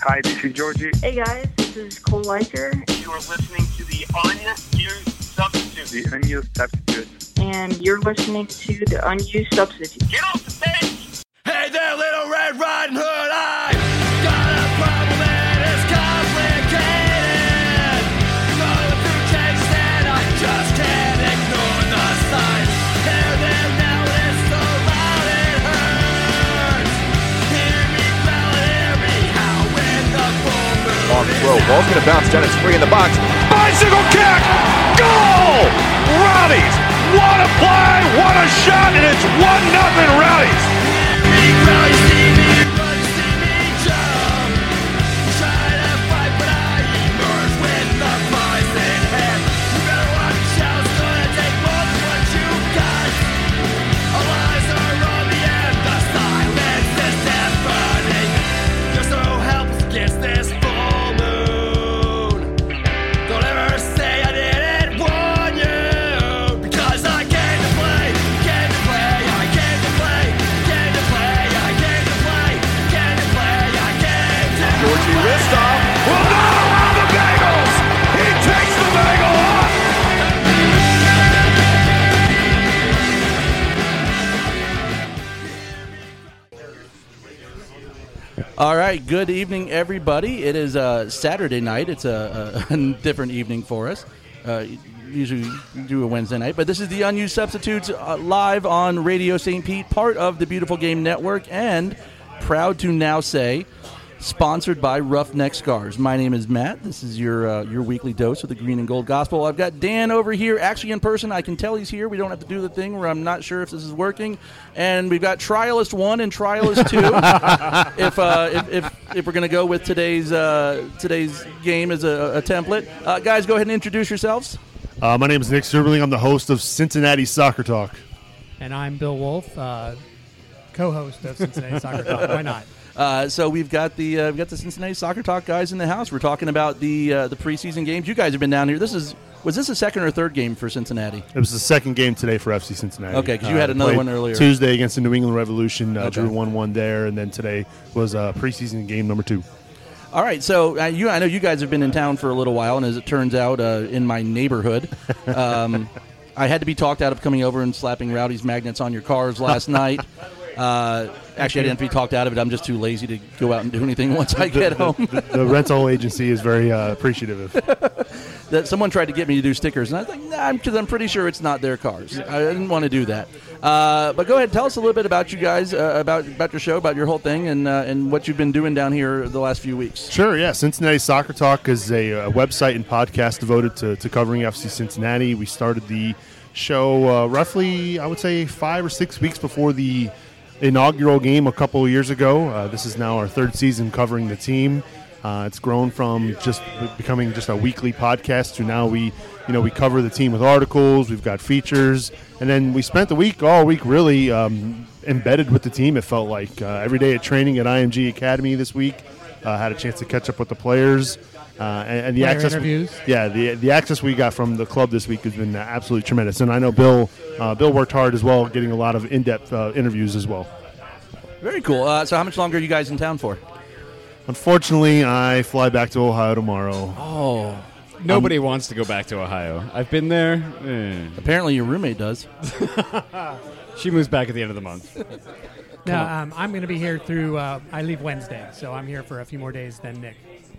Hi, this is Georgie. Hey guys, this is Cole Liker. You are listening to the Unused Substitute. The Unused Substitute. And you're listening to the Unused Substitute. Get off the stage! Hey there, Little Red Riding Hood, I got a problem that is complicated. Going through changes and I just can't ignore the signs. They're there now and it's so loud it hurts. Hear me growl, hear me howl when the full moon Long throw, ball's gonna bounce down, it's free in the box. Bicycle kick! Goal! Rowdies! What a play! What a shot! And it's 1-0 Rowdies! All right, good evening, everybody. It is Saturday night. It's a different evening for us. Usually we do a Wednesday night, but this is the Unused Substitutes live on Radio St. Pete, part of the Beautiful Game Network, and proud to now say, sponsored by Roughneck Scars. My name is Matt. This is your weekly dose of the Green and Gold Gospel. I've got Dan over here, actually in person. I can tell he's here. We don't have to do the thing where I'm not sure if this is working. And we've got Trialist 1 and Trialist 2. if we're going to go with today's game as a template. Guys, go ahead and introduce yourselves. My name is Nick Serberling. I'm the host of Cincinnati Soccer Talk. And I'm Bill Wolf, co-host of Cincinnati Soccer Talk. Why not? So we've got the Cincinnati Soccer Talk guys in the house. We're talking about the preseason games. You guys have been down here. Was this a second or third game for Cincinnati? It was the second game today for FC Cincinnati. Okay, because you had another one earlier. Tuesday against the New England Revolution, drew 1-1 there, and then today was preseason game number 2. All right, so I know you guys have been in town for a little while, and as it turns out, in my neighborhood, I had to be talked out of coming over and slapping Rowdy's magnets on your cars last night. Actually, I didn't have to be talked out of it. I'm just too lazy to go out and do anything once I get home. The rental agency is very appreciative. That someone tried to get me to do stickers, and I was like, nah, because I'm pretty sure it's not their cars. I didn't want to do that. But go ahead, tell us a little bit about you guys, about your show, about your whole thing, and what you've been doing down here the last few weeks. Sure, yeah. Cincinnati Soccer Talk is a website and podcast devoted to covering FC Cincinnati. We started the show roughly, I would say, 5 or 6 weeks before the inaugural game a couple of years ago. This is now our third season covering the team. It's grown from just becoming just a weekly podcast to now we cover the team with articles. We've got features, and then we spent all week really embedded with the team. It felt like every day at training at IMG Academy this week. Had a chance to catch up with the players. And the access, interviews. The access we got from the club this week has been absolutely tremendous. And I know Bill worked hard as well, getting a lot of in-depth interviews as well. Very cool. So how much longer are you guys in town for? Unfortunately, I fly back to Ohio tomorrow. Oh. Nobody wants to go back to Ohio. I've been there. Apparently your roommate does. She moves back at the end of the month. No, I'm going to be here through, I leave Wednesday, so I'm here for a few more days than Nick.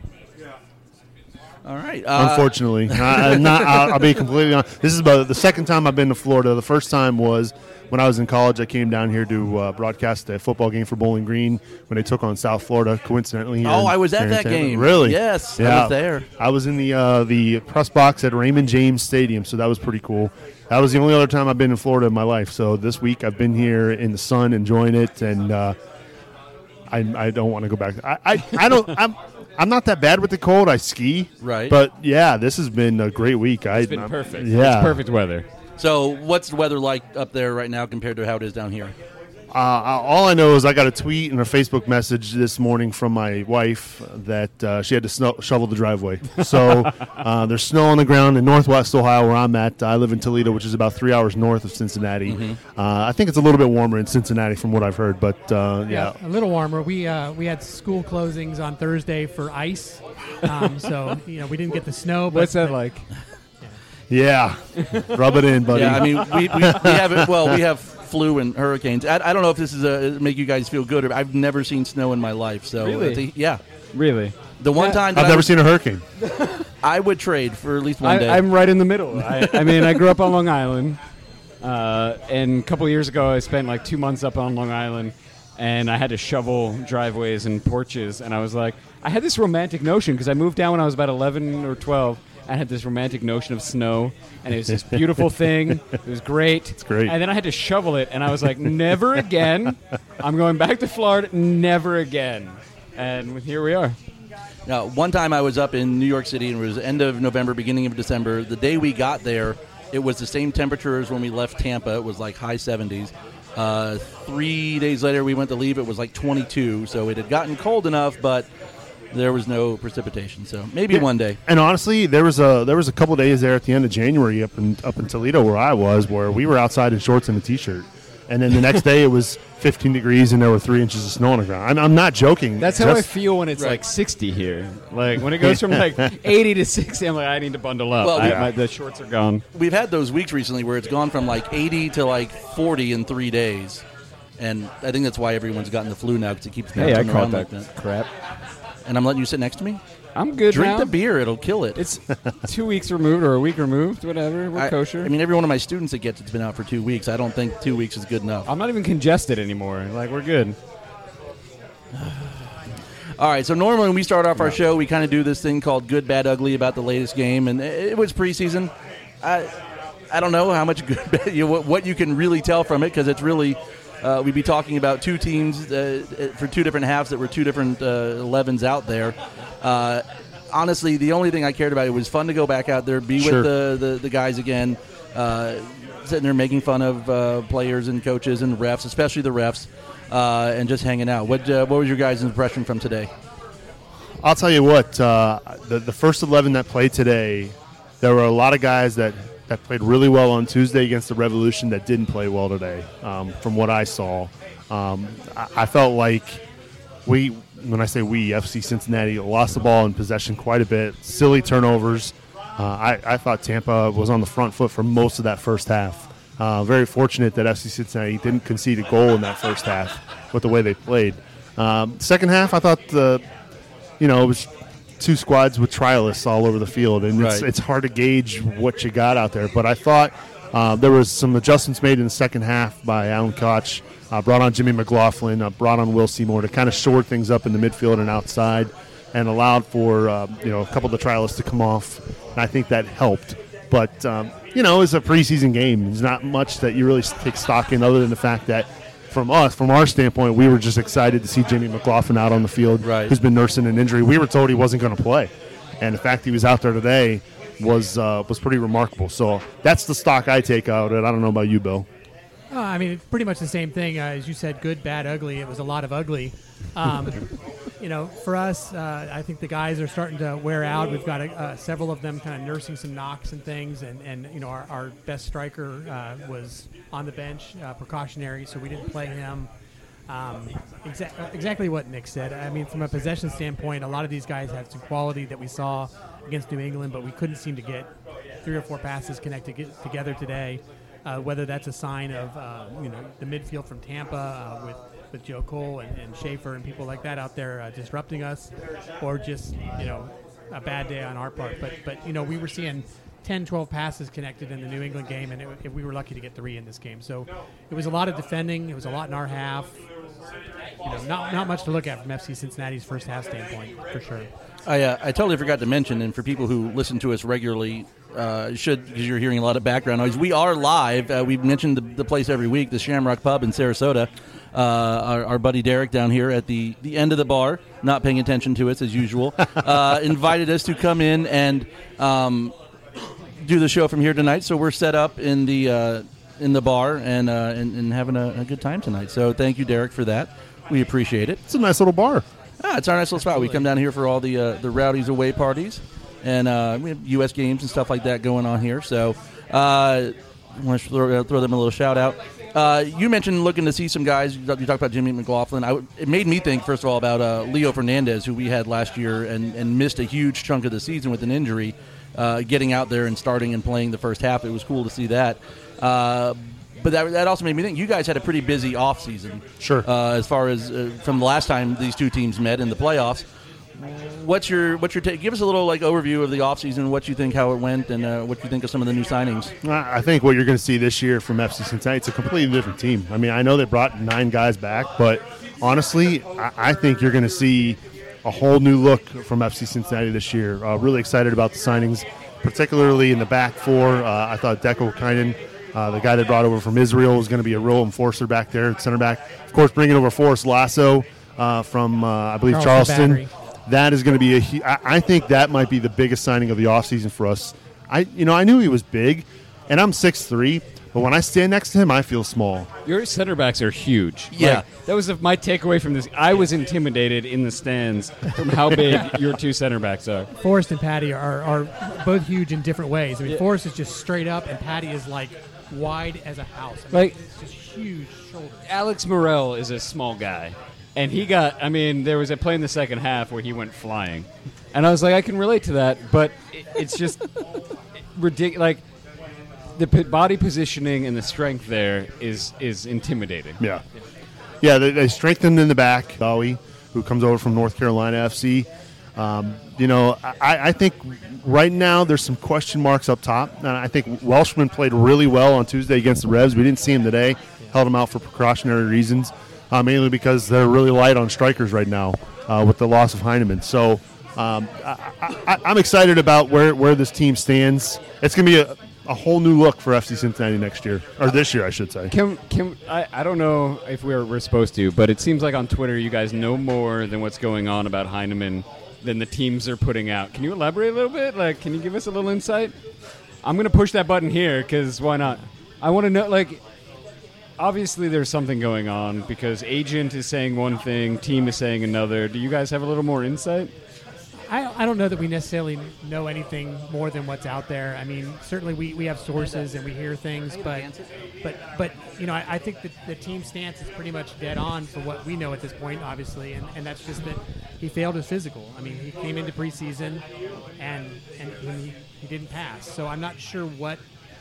All right. Unfortunately. I'll be completely honest. This is about the second time I've been to Florida. The first time was when I was in college. I came down here to broadcast a football game for Bowling Green when they took on South Florida, coincidentally. I was at that game. Really? Yes, yeah. I was there. I was in the press box at Raymond James Stadium, so that was pretty cool. That was the only other time I've been in Florida in my life. So this week I've been here in the sun enjoying it, and I don't want to go back. I'm not that bad with the cold. I ski. Right. But, yeah, this has been a great week. It's been perfect. Yeah. It's perfect weather. So what's the weather like up there right now compared to how it is down here? All I know is I got a tweet and a Facebook message this morning from my wife that she had to shovel the driveway. So there's snow on the ground in northwest Ohio where I'm at. I live in Toledo, which is about 3 hours north of Cincinnati. I think it's a little bit warmer in Cincinnati from what I've heard, but yeah. A little warmer. We had school closings on Thursday for ice, so we didn't get the snow. But, What's that like? Yeah, rub it in, buddy. Yeah, I mean, we have it. Well, we have flu and hurricanes. I don't know if this is make you guys feel good. I've never seen snow in my life. So Really? yeah. Really? The one time that I've never seen a hurricane. I would trade for at least one day. I'm right in the middle. I mean, I grew up on Long Island, and a couple of years ago, I spent like 2 months up on Long Island, and I had to shovel driveways and porches, and I was like, I had this romantic notion, because I moved down when I was about 11 or 12, I had this romantic notion of snow, and it was this beautiful thing. It was great. It's great. And then I had to shovel it, and I was like, never again. I'm going back to Florida, never again. And here we are. Now, one time I was up in New York City, and it was end of November, beginning of December. The day we got there, it was the same temperature as when we left Tampa. It was like high 70s. 3 days later, we went to leave. It was like 22, so it had gotten cold enough, but there was no precipitation. So maybe one day. And honestly, there was a couple days there at the end of January up in Toledo where I was, where we were outside in shorts and a t-shirt, and then the next day it was 15 degrees and there were 3 inches of snow on the ground. I'm not joking. That's how I feel when it's like 60 here. Like when it goes from like 80 to 60, I'm like, I need to bundle up. Well, the shorts are gone. We've had those weeks recently where it's gone from like 80 to like 40 in 3 days. And I think that's why everyone's gotten the flu now, because it keeps bouncing around like that. Crap. And I'm letting you sit next to me? I'm good Drink now. the beer. It'll kill it. It's 2 weeks removed or a week removed, whatever. We're kosher. I mean, every one of my students that gets it's been out for 2 weeks. I don't think 2 weeks is good enough. I'm not even congested anymore. Like, we're good. All right, so normally when we start off our show, we kind of do this thing called Good, Bad, Ugly about the latest game, and it was preseason. I don't know how much good, what you can really tell from it, because it's really we'd be talking about two teams for two different halves that were two different 11s out there. Honestly, the only thing I cared about, it was fun to go back out there, be with the guys again, sitting there making fun of players and coaches and refs, especially the refs, and just hanging out. What was your guys' impression from today? I'll tell you what, the first 11 that played today, there were a lot of guys that played really well on Tuesday against the Revolution that didn't play well today, from what I saw. I felt like when I say we, FC Cincinnati lost the ball in possession quite a bit. Silly turnovers. I thought Tampa was on the front foot for most of that first half. Very fortunate that FC Cincinnati didn't concede a goal in that first half with the way they played. Second half, I thought it was two squads with trialists all over the field, and it's hard to gauge what you got out there. But I thought there was some adjustments made in the second half by Alan Koch. Brought on Jimmy McLaughlin, brought on Will Seymour to kind of shore things up in the midfield and outside, and allowed for a couple of the trialists to come off. And I think that helped. But it's a preseason game. There's not much that you really take stock in, other than the fact that from our standpoint, we were just excited to see Jimmy McLaughlin out on the field, who's been nursing an injury. We were told he wasn't going to play, and the fact he was out there today was pretty remarkable. So that's the stock I take out of it. I don't know about you, Bill. I mean, it's pretty much the same thing. As you said, good, bad, ugly. It was a lot of ugly. For us, I think the guys are starting to wear out. We've got several of them kind of nursing some knocks and things. And our best striker was on the bench, precautionary, so we didn't play him. Exactly what Nick said. I mean, from a possession standpoint, a lot of these guys have some quality that we saw against New England, but we couldn't seem to get 3 or 4 passes connected together today. Whether that's a sign of the midfield from Tampa with Joe Cole and Schaefer and people like that out there disrupting us, or just a bad day on our part. But we were seeing 10, 12 passes connected in the New England game, and we were lucky to get 3 in this game. So it was a lot of defending. It was a lot in our half. Not much to look at from FC Cincinnati's first half standpoint, for sure. I totally forgot to mention, and for people who listen to us regularly, because you're hearing a lot of background noise, we are live. We've mentioned the place every week, the Shamrock Pub in Sarasota. Our buddy Derek down here at the end of the bar, not paying attention to us as usual, invited us to come in and do the show from here tonight. So we're set up in the in the bar and having a good time tonight. So thank you, Derek, for that. We appreciate it. It's a nice little bar. It's our nice little spot. We come down here for all the Rowdies away parties, and we have U.S. games and stuff like that going on here. So I want to throw them a little shout-out. You mentioned looking to see some guys. You talked about Jimmy McLaughlin. It made me think, first of all, about Leo Fernandez, who we had last year and missed a huge chunk of the season with an injury. Getting out there and starting and playing the first half, it was cool to see that. But that also made me think you guys had a pretty busy off season. Sure. As far as from the last time these two teams met in the playoffs, what's your take? Give us a little overview of the off season, what you think, how it went, and what you think of some of the new signings. I think what you're going to see this year from FC Cincinnati, it's a completely different team. I mean, I know they brought 9 guys back, but honestly, I think you're going to see a whole new look from FC Cincinnati this year. Really excited about the signings, particularly in the back four. I thought Deco Kynan, the guy they brought over from Israel, was going to be a real enforcer back there at center back. Of course, bringing over Forrest Lasso from, I believe, Charleston. That is going to be I think that might be the biggest signing of the offseason for us. I knew he was big, and I'm 6'3", but when I stand next to him, I feel small. Your center backs are huge. Yeah. That was my takeaway from this. I was intimidated in the stands from how big your 2 center backs are. Forrest and Patty are both huge in different ways. I mean, Forrest is just straight up, and Patty is wide as a house. I mean, it's just huge shoulders. Alex Morel is a small guy. And there was a play in the second half where he went flying. And I was like, I can relate to that, but it's just ridiculous. The body positioning and the strength there is intimidating. Yeah. Yeah, they strengthened in the back. Bowie, who comes over from North Carolina FC. I think right now there's some question marks up top. And I think Welshman played really well on Tuesday against the Revs. We didn't see him today. Held him out for precautionary reasons. Mainly because they're really light on strikers right now with the loss of Heinemann. So I'm excited about where this team stands. It's going to be a whole new look for FC Cincinnati next year, or this year, I should say. I don't know if we're supposed to, but it seems like on Twitter you guys know more than what's going on about Heinemann than the teams are putting out. Can you elaborate a little bit? Can you give us a little insight? I'm going to push that button here because why not? I want to know, obviously there's something going on because agent is saying one thing, team is saying another. Do you guys have a little more insight? I don't know that we necessarily know anything more than what's out there. I mean, certainly we have sources and we hear things, but I think that the team stance is pretty much dead on for what we know at this point, obviously, and that's just that he failed his physical. I mean, he came into preseason and he didn't pass. So I'm not sure what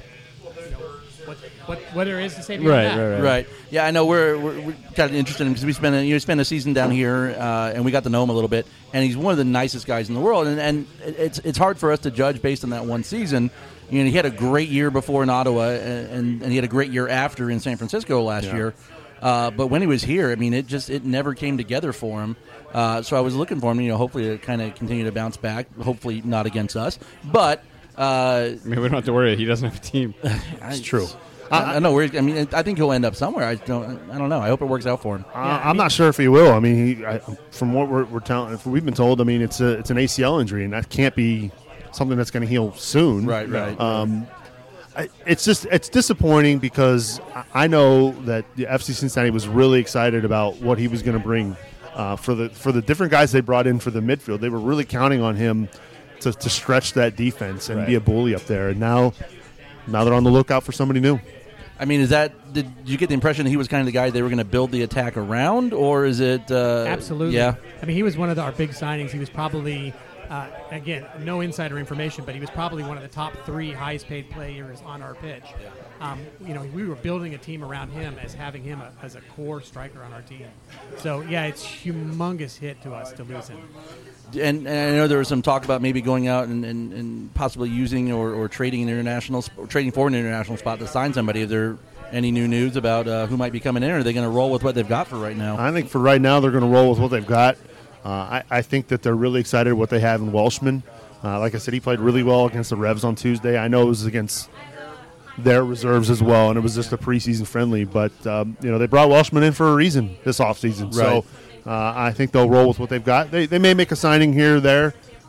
there is to say beyond that. Right. Yeah, I know we're kind of interested in him because we spent a season down here and we got to know him a little bit, and he's one of the nicest guys in the world. And it's hard for us to judge based on that one season. He had a great year before in Ottawa, and he had a great year after in San Francisco last year. But when he was here, I mean, it never came together for him. So I was looking for him, hopefully to kind of continue to bounce back. Hopefully not against us, but. We don't have to worry. He doesn't have a team. It's true. I know. I think he'll end up somewhere. I don't know. I hope it works out for him. I'm not sure if he will. I mean, from what we're telling, if we've been told, I mean, it's an ACL injury, and that can't be something that's going to heal soon. Right. It's disappointing because I know that the FC Cincinnati was really excited about what he was going to bring for the different guys they brought in for the midfield. They were really counting on him to stretch that defense and be a bully up there. And now they're on the lookout for somebody new. I mean, did you get the impression that he was kind of the guy they were going to build the attack around, or is it? Absolutely. Yeah. I mean, he was one of our big signings. He was probably, again, no insider information, but he was probably one of the top 3 highest paid players on our pitch. We were building a team around him as having him as a core striker on our team. So, yeah, it's humongous hit to us to lose him. And I know there was some talk about maybe going out and possibly using or trading trading for an international spot to sign somebody. Is there any new news about who might be coming in, or are they going to roll with what they've got for right now? I think for right now they're going to roll with what they've got. I think that they're really excited what they have in Welshman. Like I said, he played really well against the Revs on Tuesday. I know it was against their reserves as well, and it was just a preseason friendly. But, they brought Welshman in for a reason this offseason. Right. So I think they'll roll with what they've got. They may make a signing here or there,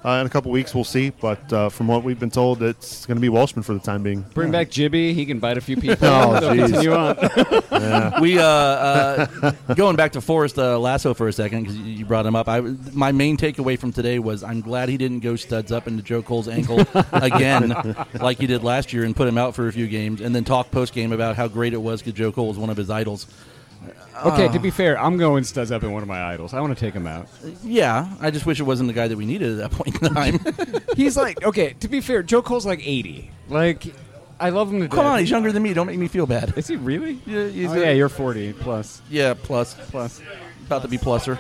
in a couple weeks. We'll see. But from what we've been told, it's going to be Welshman for the time being. Bring back Jibby. He can bite a few people. Oh, They'll jeez. continue on. We going back to Forrest Lasso for a second because you brought him up. My main takeaway from today was I'm glad he didn't go studs up into Joe Cole's ankle again like he did last year and put him out for a few games and then talk post game about how great it was because Joe Cole was one of his idols. Okay, to be fair, I'm going studs up in one of my idols. I want to take him out. Yeah, I just wish it wasn't the guy that we needed at that point in time. He's like, okay, to be fair, Joe Cole's like 80. Like, I love him to death. Come on, he's younger than me. Don't make me feel bad. Is he really? Yeah, Yeah, you're 40 plus. Yeah, plus. Plus. About to be pluser.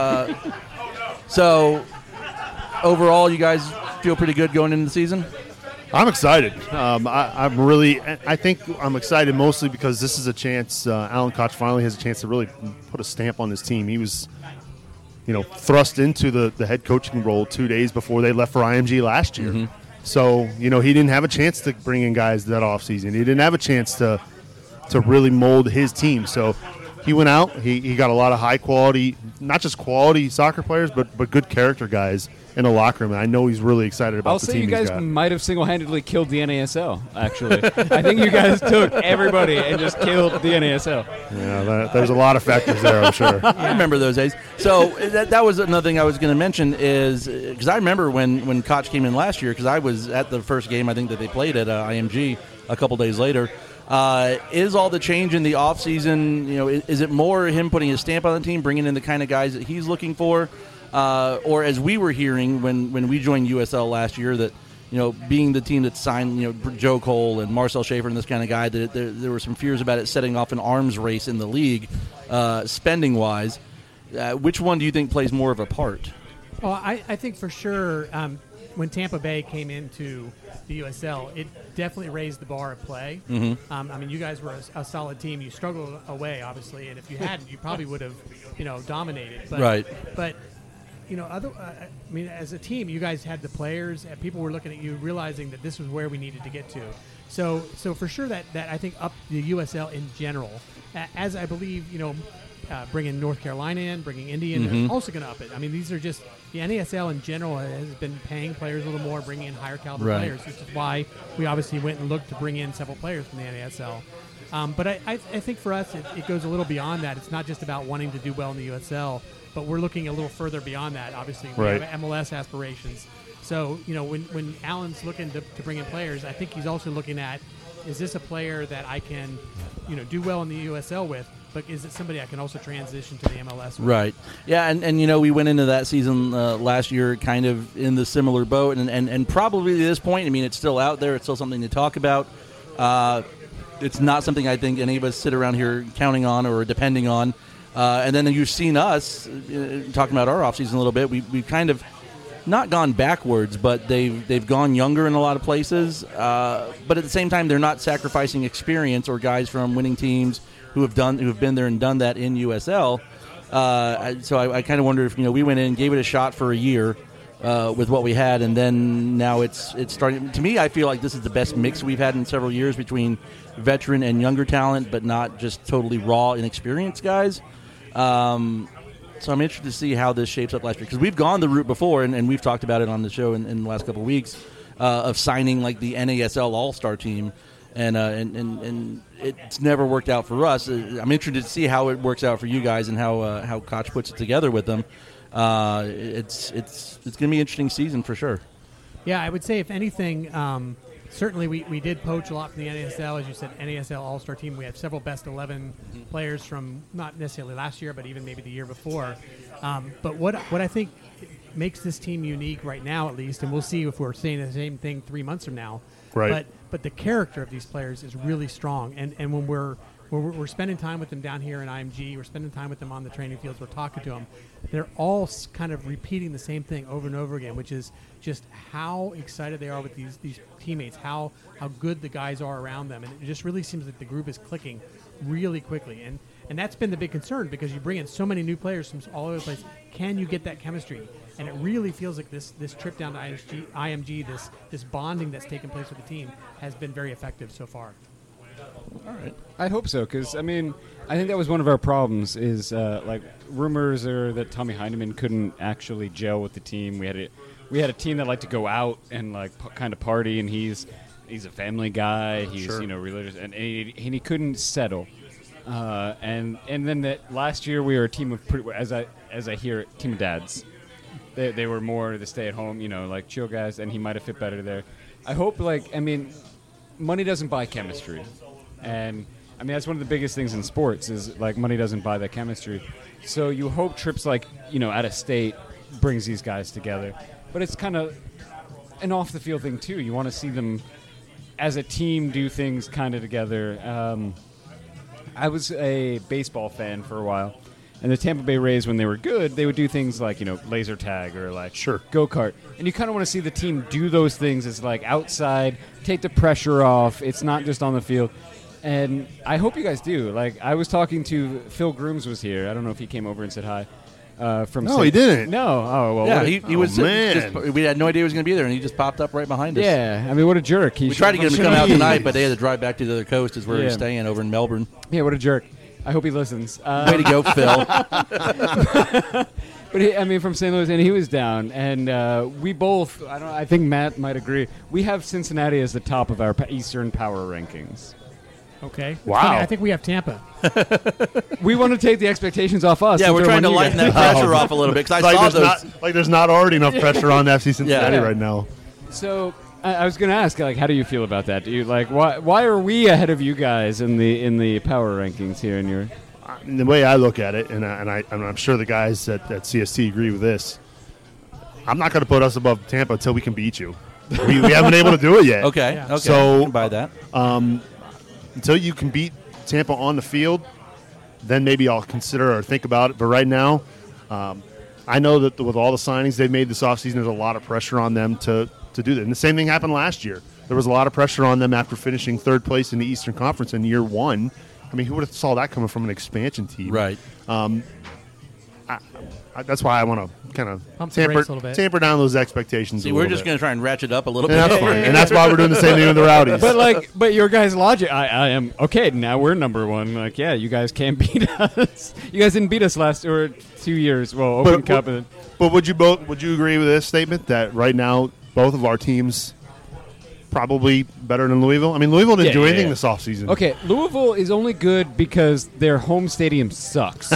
So, overall, you guys feel pretty good going into the season? I'm excited. I think I'm excited mostly because this is a chance. Alan Koch finally has a chance to really put a stamp on this team. He was, thrust into the head coaching role 2 days before they left for IMG last year. Mm-hmm. So, he didn't have a chance to bring in guys that offseason. He didn't have a chance to really mold his team. So he went out. He got a lot of high quality, not just quality soccer players, but good character guys in the locker room. And I know he's really excited about I'll the say team you he's guys got. might have single-handedly killed the NASL, actually. I think you guys took everybody and just killed the NASL. Yeah, there's a lot of factors there, I'm sure. I remember those days. So that was another thing I was going to mention is because I remember when Koch came in last year because I was at the first game I think that they played at IMG a couple days later. Is all the change in the offseason, is it more him putting his stamp on the team, bringing in the kind of guys that he's looking for? Or as we were hearing when we joined USL last year that, being the team that signed, Joe Cole and Marcel Schaefer and this kind of guy, that there were some fears about it setting off an arms race in the league, spending-wise. Which one do you think plays more of a part? Well, I think for sure when Tampa Bay came into the USL, it definitely raised the bar of play. Mm-hmm. You guys were a solid team. You struggled away, obviously, and if you hadn't, you probably would have, dominated. But, Right. But, as a team, you guys had the players, and people were looking at you, realizing that this was where we needed to get to. So for sure that I think up the USL in general, as I believe, bringing North Carolina in, bringing Indy in, Mm-hmm. they're also going to up it. These are just the NASL in general has been paying players a little more, bringing in higher caliber Right. players, which is why we obviously went and looked to bring in several players from the NASL. But I think for us, it goes a little beyond that. It's not just about wanting to do well in the USL, but we're looking a little further beyond that. Obviously, we Right. have MLS aspirations. So, when Alan's looking to bring in players, I think he's also looking at, is this a player that I can, do well in the USL with, but is it somebody I can also transition to the MLS with? Right. Yeah, and we went into that season last year kind of in the similar boat, and probably at this point, it's still out there. It's still something to talk about. It's not something I think any of us sit around here counting on or depending on. And then you've seen us talking about our offseason a little bit. We've kind of not gone backwards, but they've gone younger in a lot of places. But at the same time, they're not sacrificing experience or guys from winning teams who have been there and done that in USL. So I kind of wonder if we went in, gave it a shot for a year with what we had, and then now it's starting. To me, I feel like this is the best mix we've had in several years between veteran and younger talent, but not just totally raw, inexperienced guys. So I'm interested to see how this shapes up last year because we've gone the route before, and we've talked about it on the show in the last couple of weeks of signing like the NASL All-Star team, and it's never worked out for us. I'm interested to see how it works out for you guys and how Koch puts it together with them. It's going to be an interesting season for sure. Yeah, I would say if anything, certainly we did poach a lot from the NASL. As you said, NASL All-Star team. We have several best 11 players from not necessarily last year, but even maybe the year before. But what I think makes this team unique right now, at least, and we'll see if we're saying the same thing 3 months from now. Right. But the character of these players is really strong, and when we're spending time with them down here in IMG, we're spending time with them on the training fields, we're talking to them, they're all kind of repeating the same thing over and over again, which is just how excited they are with these teammates, how good the guys are around them. And it just really seems like the group is clicking really quickly. And that's been the big concern because you bring in so many new players from all over the place. Can you get that chemistry? And it really feels like this trip down to IMG, this bonding that's taken place with the team has been very effective so far. All right. I hope so, because I mean, I think that was one of our problems. Is like rumors are that Tommy Heineman couldn't actually gel with the team. We had a team that liked to go out and like kind of party, and he's a family guy. He's religious, and he couldn't settle. And then that last year we were a team of as I hear it, team of dads. They were more the stay at home, like chill guys, and he might have fit better there. I hope money doesn't buy chemistry, and I mean that's one of the biggest things in sports is like money doesn't buy that chemistry. So you hope trips like out of state brings these guys together, but it's kind of an off the field thing too. You want to see them as a team do things kind of together. I was a baseball fan for a while, and the Tampa Bay Rays, when they were good, they would do things like laser tag or like go-kart, and you kind of want to see the team do those things as like outside, take the pressure off. It's not just on the field, and I hope you guys do. Like I was talking to Phil Grooms was here. I don't know if he came over and said hi. He didn't. No. Oh well. Yeah, he was. Man. We had no idea he was going to be there, and he just popped up right behind us. Yeah, I mean, what a jerk. We tried to get him to come out tonight, but they had to drive back to the other coast, is where he's staying over in Melbourne. Yeah, what a jerk. I hope he listens. Way to go, Phil. But from St. Louis, and he was down, and we both. I think Matt might agree. We have Cincinnati as the top of our Eastern Power rankings. Okay. Wow. Funny, I think we have Tampa. We want to take the expectations off us. Yeah, we're trying to lighten that pressure off a little bit because I saw those. There's not already enough pressure on FC Cincinnati right now. So I was going to ask, how do you feel about that? Do you why are we ahead of you guys in the power rankings here in your? The way I look at it, and I'm sure the guys at CST agree with this. I'm not going to put us above Tampa until we can beat you. We haven't been able to do it yet. Okay. Yeah. Okay. So I can buy that. Until you can beat Tampa on the field, then maybe I'll consider or think about it. But right now, I know that with all the signings they've made this offseason, there's a lot of pressure on them to do that. And the same thing happened last year. There was a lot of pressure on them after finishing third place in the Eastern Conference in year one. I mean, who would have saw that coming from an expansion team? Right. That's why I want to kind of Pump the brakes a little bit. tamper down those expectations. See, a we're little just bit. going to try and ratchet up a little And bit. that's fine. And that's why we're doing the same thing with the Rowdies. But your guys' logic, I am okay. Now we're number one. Like, yeah, you guys can't beat us. You guys didn't beat us last 2 years. Well, Open Cup. But would you agree with this statement that right now both of our teams probably better than Louisville? I mean, Louisville didn't do anything this offseason. Okay, Louisville is only good because their home stadium sucks.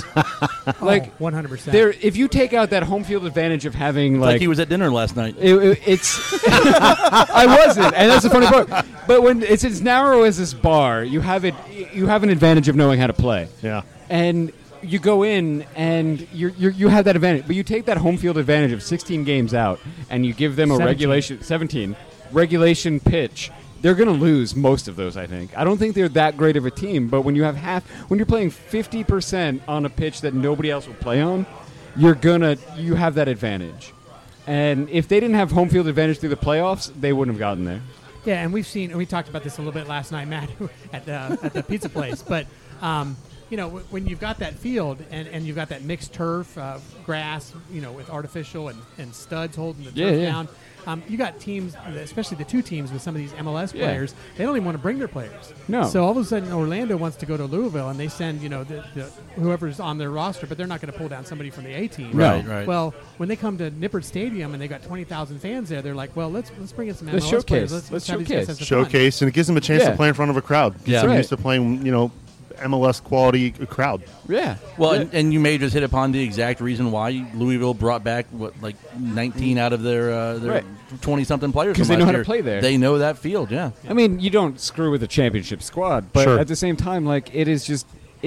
100%. If you take out that home field advantage of having Like he was at dinner last night. it's I wasn't, and that's the funny part. But when it's as narrow as this bar, you have an advantage of knowing how to play. Yeah. And you go in and you have that advantage, but you take that home field advantage of 16 games out, and you give them a 17 regulation pitch. They're going to lose most of those, I think. I don't think they're that great of a team, but when you're playing 50% on a pitch that nobody else will play on, you have that advantage. And if they didn't have home field advantage through the playoffs, they wouldn't have gotten there. Yeah, and we talked about this a little bit last night, Matt, at the pizza place. But when you've got that field and you've got that mixed turf, grass, with artificial and studs holding the turf down. You got teams, especially the two teams with some of these MLS players, they don't even want to bring their players. No. So all of a sudden, Orlando wants to go to Louisville, and they send, whoever's on their roster, but they're not going to pull down somebody from the A team. Right. Well, when they come to Nippert Stadium and they got 20,000 fans there, they're like, well, let's bring in some MLS Let's showcase. players. Let's have these guys showcase. have some Showcase, and it gives them a chance to play in front of a crowd. Yeah. They're Right. used to playing, MLS quality crowd. Yeah. Well, and you may just hit upon the exact reason why Louisville brought back 19 out of their 20-something players Because from they know last how to year. play there. They know that field. Yeah. I mean, you don't screw with a championship squad, but Sure. at the same time, it is just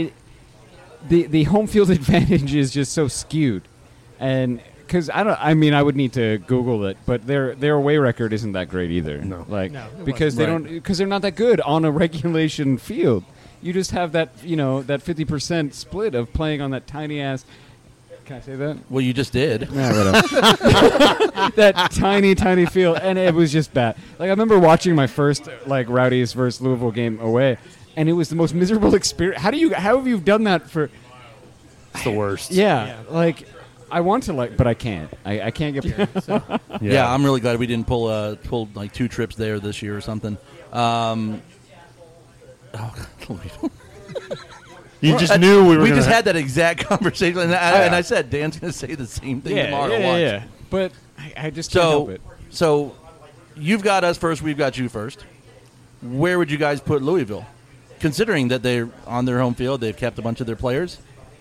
the home field advantage is just so skewed, and because I would need to Google it, but their away record isn't that great either. No. No, it because they wasn't. don't because they're not that good on a regulation field. You just have that that 50% split of playing on that tiny ass. Can I say that? Well, you just did. Yeah, whatever. That tiny field, and it was just bad. I remember watching my first Rowdies versus Louisville game away, and it was the most miserable experience. How have you done that for? It's the worst. Yeah. I want to but I can't. I can't get. Yeah, I'm really glad we didn't pull 2 trips there this year or something. Louisville. You just knew we were. We gonna just had that exact conversation, and I said Dan's going to say the same thing tomorrow. Watch. But I just can't help it. So you've got us first. We've got you first. Where would you guys put Louisville, considering that they're on their home field? They've kept a bunch of their players.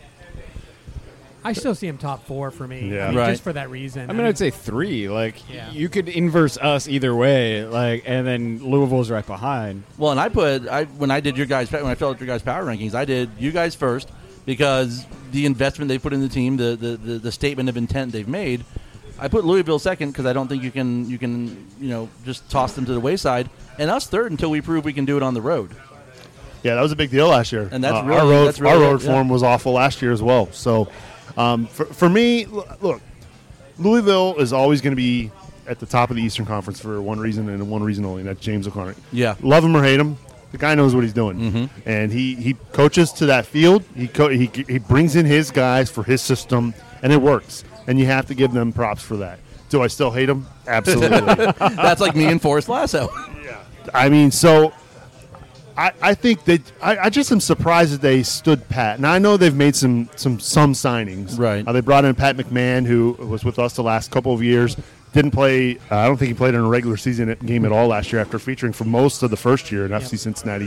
I still see him top 4 for me. Yeah. I mean, Right. just for that reason. I mean, I'd say 3. Like, Yeah. you could inverse us either way, like, and then Louisville's right behind. Well, and when I filled out your guys' power rankings, I did you guys first because the investment they put in the team, the statement of intent they've made. I put Louisville second because I don't think you can just toss them to the wayside, and us third until we prove we can do it on the road. Yeah, that was a big deal last year. And that's our road form was awful last year as well. So, for me, look, Louisville is always going to be at the top of the Eastern Conference for one reason and one reason only, and that's James O'Connor. Yeah. Love him or hate him, the guy knows what he's doing, and he coaches to that field. He brings in his guys for his system, and it works. And you have to give them props for that. Do I still hate him? Absolutely. That's like me and Forrest Lasso. I mean, so I think that I just am surprised that they stood pat. Now I know they've made some signings. Right. They brought in Pat McMahon, who was with us the last couple of years. Didn't play. I don't think he played in a regular season game at all last year. After featuring for most of the first year in FC Cincinnati.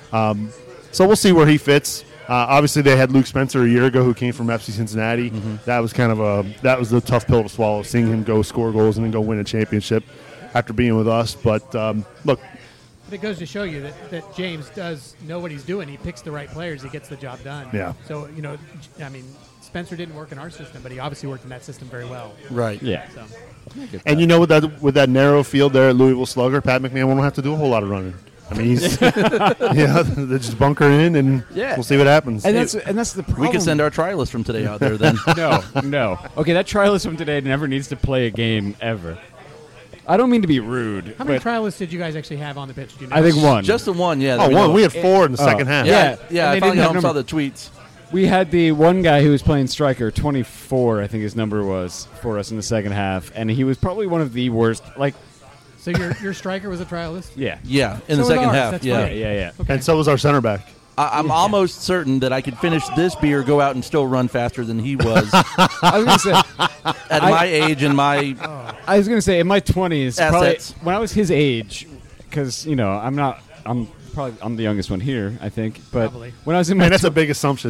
So we'll see where he fits. Obviously, they had Luke Spencer a year ago, who came from FC Cincinnati. That was that was a tough pill to swallow, seeing him go score goals and then go win a championship after being with us. But look. But it goes to show you that James does know what he's doing. He picks the right players. He gets the job done. Yeah. So, I mean, Spencer didn't work in our system, but he obviously worked in that system very well. Right. Yeah. So. And with that narrow field there at Louisville Slugger, Pat McMahon won't have to do a whole lot of running. I mean, he's they just bunker in, and we'll see what happens. And that's the problem. We could send our trialist from today out there then. No. Okay, that trialist from today never needs to play a game ever. I don't mean to be rude. How many but trialists did you guys actually have on the pitch? Do you know? I think one. Just the one, yeah. Oh, one. We had 4 in the second half. Yeah. And I they finally didn't have saw number. the tweets. We had the one guy who was playing striker, 24, I think his number was, for us in the second half, and he was probably one of the worst. Like, So your striker was a trialist? yeah, Yeah, in the So was second ours, half. that's Yeah. fine. yeah. Okay. And so was our center back. I'm almost certain that I could finish this beer, go out and still run faster than he was I was gonna say, at my age and my. in my 20s, probably, Assets. when I was his age, because I'm the youngest one here, I think. But Probably. when I was in my, Man, that's a big assumption.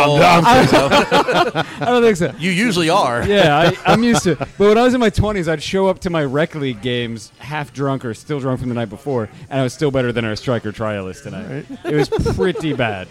I don't think so. You usually are. Yeah, I'm used to it. But when I was in my 20s, I'd show up to my rec league games half drunk or still drunk from the night before, and I was still better than our striker trialist tonight. It was pretty bad.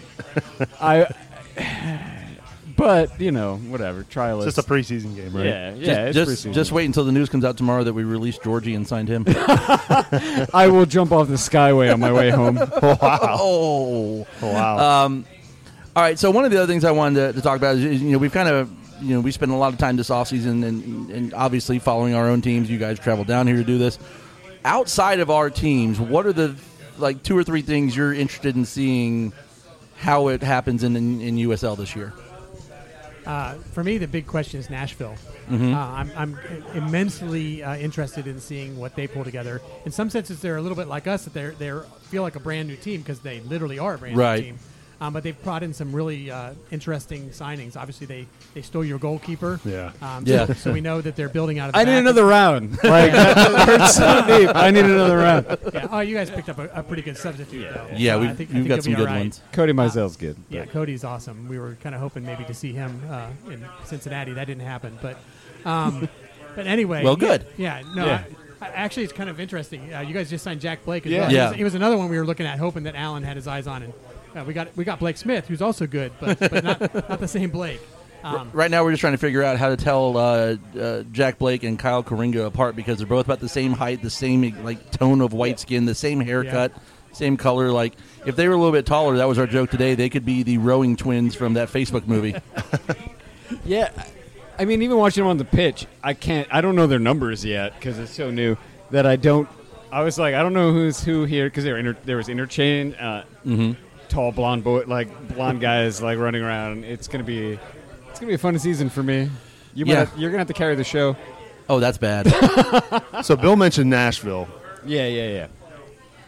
But, whatever, trialist. It's just a preseason game, right? Yeah, it's preseason. Just wait until the news comes out tomorrow that we released Georgie and signed him. I will jump off the Skyway on my way home. Oh. Wow. All right, so one of the other things I wanted to talk about is, we've kind of, we spent a lot of time this offseason and obviously following our own teams. You guys traveled down here to do this. Outside of our teams, what are the, 2 or 3 things you're interested in seeing how it happens in USL this year? For me, the big question is Nashville. I'm immensely interested in seeing what they pull together. In some senses, they're a little bit like us, that they feel like a brand new team because they literally are a brand new team. But they've brought in some really interesting signings. Obviously, they stole your goalkeeper. Yeah. So we know that they're building out of the I need back. another round. That hurts so deep. I need another round. Yeah. Oh, you guys picked up a pretty good substitute, though. Yeah, So I we've think got he'll some be good all right. ones. Cody Mizell's good. Yeah, Cody's awesome. We were kind of hoping maybe to see him in Cincinnati. That didn't happen, but anyway. Well, good. Yeah. No. Yeah. Actually, it's kind of interesting. You guys just signed Jack Blake as Yeah. well. Yeah. He was another one we were looking at, hoping that Allen had his eyes on, and we got Blake Smith, who's also good, but not the same Blake. Right now, we're just trying to figure out how to tell Jack Blake and Kyle Karinga apart because they're both about the same height, the same tone of white skin, the same haircut, same color. If they were a little bit taller, that was our joke today. They could be the rowing twins from that Facebook movie. Yeah, I mean, even watching them on the pitch, I don't know their numbers yet because it's so new that I was like, I don't know who's who here because there was interchange, tall blonde blonde guys running around. It's gonna be a fun season for me. You're gonna have to carry the show. Oh, that's bad. So Bill mentioned Nashville. Yeah.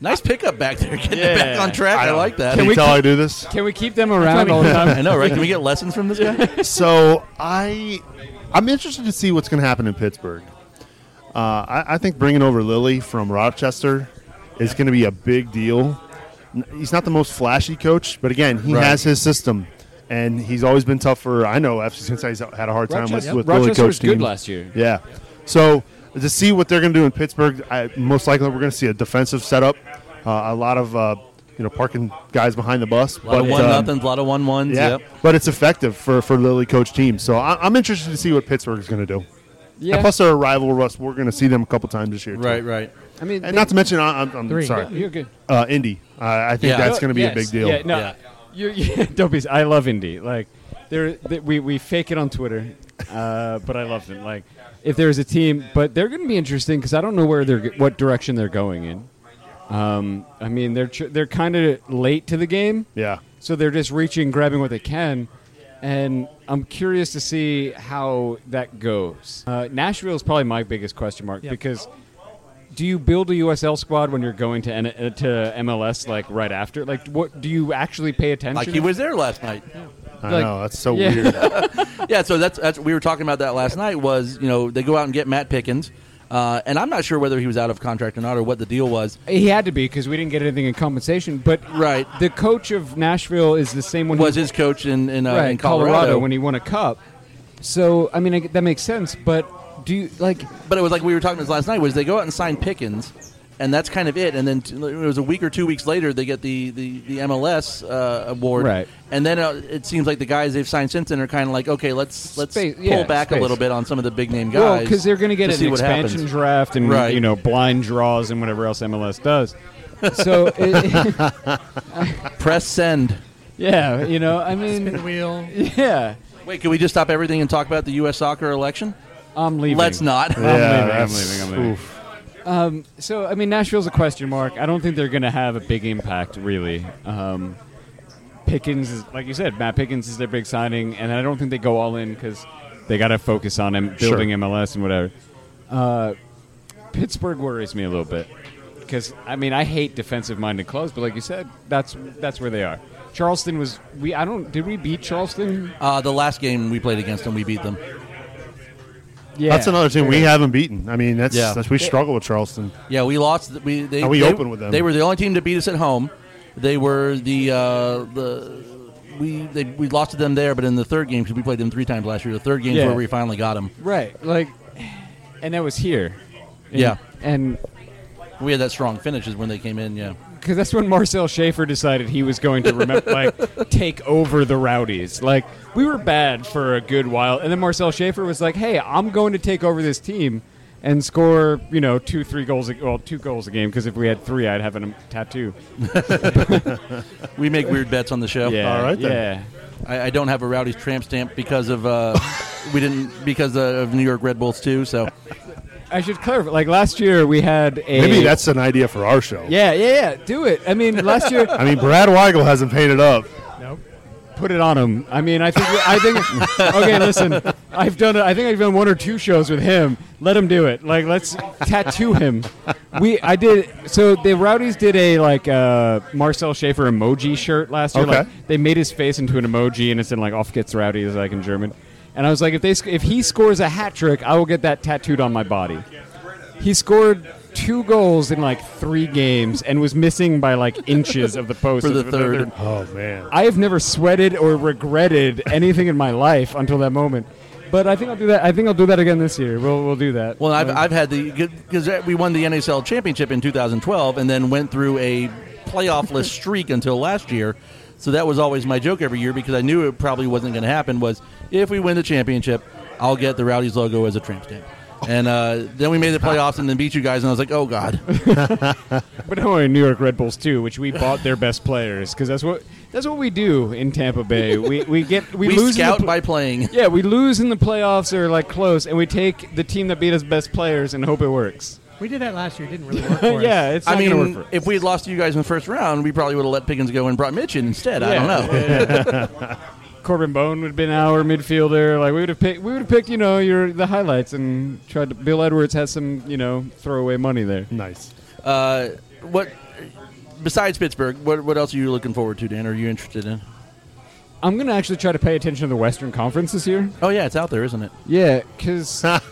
Nice pickup back there. Getting it back on track. I like that. Can you tell I do this? Can we keep them around all the time? I know, right? Can we get lessons from this guy? So I'm interested to see what's going to happen in Pittsburgh. I think bringing over Lilly from Rochester is going to be a big deal. He's not the most flashy coach, but again, he has his system, and he's always been tough for. I know FC Cincinnati's had a hard time with Lilly Rochester coach was team. good last year. Yeah, so to see what they're going to do in Pittsburgh, most likely we're going to see a defensive setup, a lot of parking guys behind the bus. A lot of 1-0s, a lot of 1-1s. Yeah, Yep. but it's effective for Lilly coach teams. So I'm interested to see what Pittsburgh is going to do. Yeah. And plus, they're a rival of us. We're going to see them a couple times this year. Too. Right. I mean, And not to mention, I'm Three. sorry, You're good. Indy. I think that's going to be a big deal. Yeah, no, don't be. I love Indy. Like, we fake it on Twitter, but I love them. Like, if there's a team, but they're going to be interesting because I don't know what direction they're going in. I mean, they're kind of late to the game. Yeah. So they're just reaching, grabbing what they can. And I'm curious to see how that goes. Nashville is probably my biggest question mark because do you build a USL squad when you're going to MLS like right after? Like, what do you actually pay attention? Like he was there last night. I know, that's so weird. Yeah, so that's we were talking about that last night. Was they go out and get Matt Pickens. And I'm not sure whether he was out of contract or not, or what the deal was. He had to be because we didn't get anything in compensation. But the coach of Nashville is the same one. Was his coach in Colorado when he won a cup. So I mean that makes sense. But do you like? But it was like we were talking about this last night. Was they go out and sign Pickens, and that's kind of it. And then it was a week or 2 weeks later they get the MLS award. Right. And then it seems like the guys they've signed since then are kind of like, okay, let's pull back a little bit on some of the big name guys. Well, because they're going to get an expansion happens. draft and blind draws and whatever else MLS does. So press send. Yeah, I mean, Spin the wheel. Yeah. Wait, can we just stop everything and talk about the U.S. soccer election? I'm leaving. Let's not. I'm leaving. So, I mean, Nashville's a question mark. I don't think they're going to have a big impact, really. Pickens, is, like you said, Matt Pickens is their big signing, and I don't think they go all in because they got to focus on building MLS and whatever. Pittsburgh worries me a little bit because, I mean, I hate defensive-minded clubs, but like you said, that's where they are. Charleston was did we beat Charleston? The last game we played against them, we beat them. Yeah, that's another team we haven't beaten. I mean, we struggle with Charleston. Yeah, we lost. We opened with them. They were the only team to beat us at home. They were we lost to them there, but in the third game, because we played them 3 times last year, the third game is where we finally got them. Right, and that was here. And we had that strong finishes when they came in. Yeah. Because that's when Marcel Schaefer decided he was going to take over the Rowdies. Like, we were bad for a good while, and then Marcel Schaefer was like, "Hey, I'm going to take over this team and score, 2 goals a game. Because if we had 3, I'd have a tattoo." We make weird bets on the show. Yeah, all right. Then. Yeah. I don't have a Rowdies tramp stamp because of of New York Red Bulls too. So. I should clarify. Like last year, we had a. Maybe that's an idea for our show. Yeah. Do it. I mean, last year. I mean, Brad Weigel hasn't painted up. Nope. Put it on him. I mean, I think. Okay, listen. I think I've done 1 or 2 shows with him. Let him do it. Like, let's tattoo him. So the Rowdies did a Marcel Schaefer emoji shirt last year. Okay. Like, they made his face into an emoji, and it's in "Off Gets Rowdies" in German. And I was like, if he scores a hat trick, I will get that tattooed on my body. He scored 2 goals in 3 games and was missing by inches of the post for the third. Oh man! I have never sweated or regretted anything in my life until that moment. But I think I'll do that. I think I'll do that again this year. We'll do that. Well, I've had because we won the NASL championship in 2012 and then went through a playoff-less streak until last year. So that was always my joke every year because I knew it probably wasn't going to happen was if we win the championship, I'll get the Rowdies logo as a tramp stamp. And then we made the playoffs and then beat you guys, and I was like, oh, God. But don't worry, New York Red Bulls, too, which we bought their best players because that's what we do in Tampa Bay. We lose scout by playing. Yeah, we lose in the playoffs or close, and we take the team that beat us best players and hope it works. We did that last year. It didn't really work for us. Yeah, it's not going to work for us. If we had lost to you guys in the first round, we probably would have let Pickens go and brought Mitch in instead. I don't know. Corbin Bone would have been our midfielder. We would have picked, the highlights and tried to. Bill Edwards has some, throwaway money there. Nice. What besides Pittsburgh, what else are you looking forward to, Dan? Or are you interested in? I'm going to actually try to pay attention to the Western Conference this year. Oh, yeah, it's out there, isn't it? Yeah, because I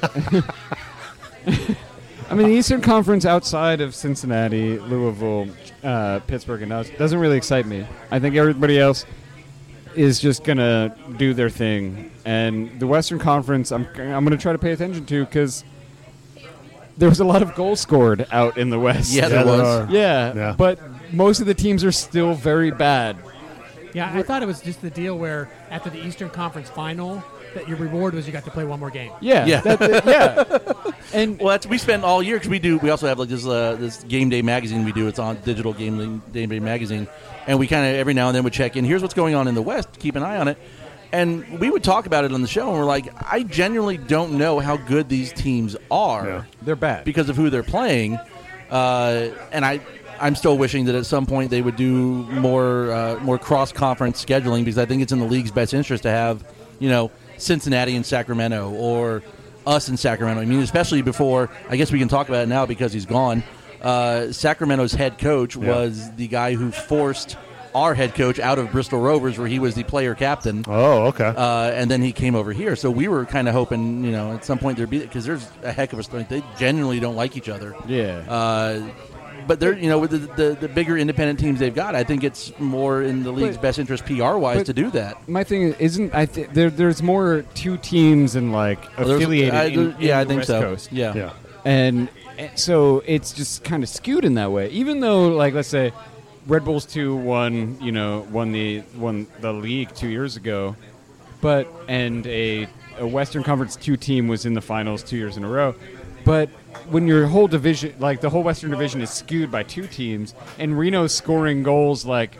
mean, the Eastern Conference outside of Cincinnati, Louisville, Pittsburgh, and us doesn't really excite me. I think everybody else is just going to do their thing. And the Western Conference, I'm going to try to pay attention to because there was a lot of goals scored out in the West. Yeah, there was. Yeah, but most of the teams are still very bad. Yeah, I thought it was just the deal where after the Eastern Conference Final, that your reward was you got to play one more game. Yeah, Yeah. And Well, we spend all year because we also have like this Game Day magazine we do. It's on digital Game Day magazine, and we kind of every now and then would check in. Here's what's going on in the West. Keep an eye on it, and we would talk about it on the show. And we're like, I genuinely don't know how good these teams are. they're bad. Because of who they're playing, and I'm still wishing that at some point they would do more cross-conference scheduling because I think it's in the league's best interest to have, Cincinnati and Sacramento or us in Sacramento. I mean, especially before, I guess we can talk about it now because he's gone. Sacramento's head coach was the guy who forced our head coach out of Bristol Rovers where he was the player captain. Oh, okay. And then he came over here. So we were kind of hoping, at some point there'd be, because there's a heck of a strength. They genuinely don't like each other. Yeah. But they're, with the bigger independent teams they've got, I think it's more in the league's best interest PR-wise to do that. My thing isn't. There's more two teams and affiliated. I in think the West so. Coast. Yeah. And so it's just kind of skewed in that way. Even though, let's say, Red Bulls 2 won the league 2 years ago, and a Western Conference 2 team was in the finals 2 years in a row. But when your whole division, the whole Western Division is skewed by two teams, and Reno's scoring goals at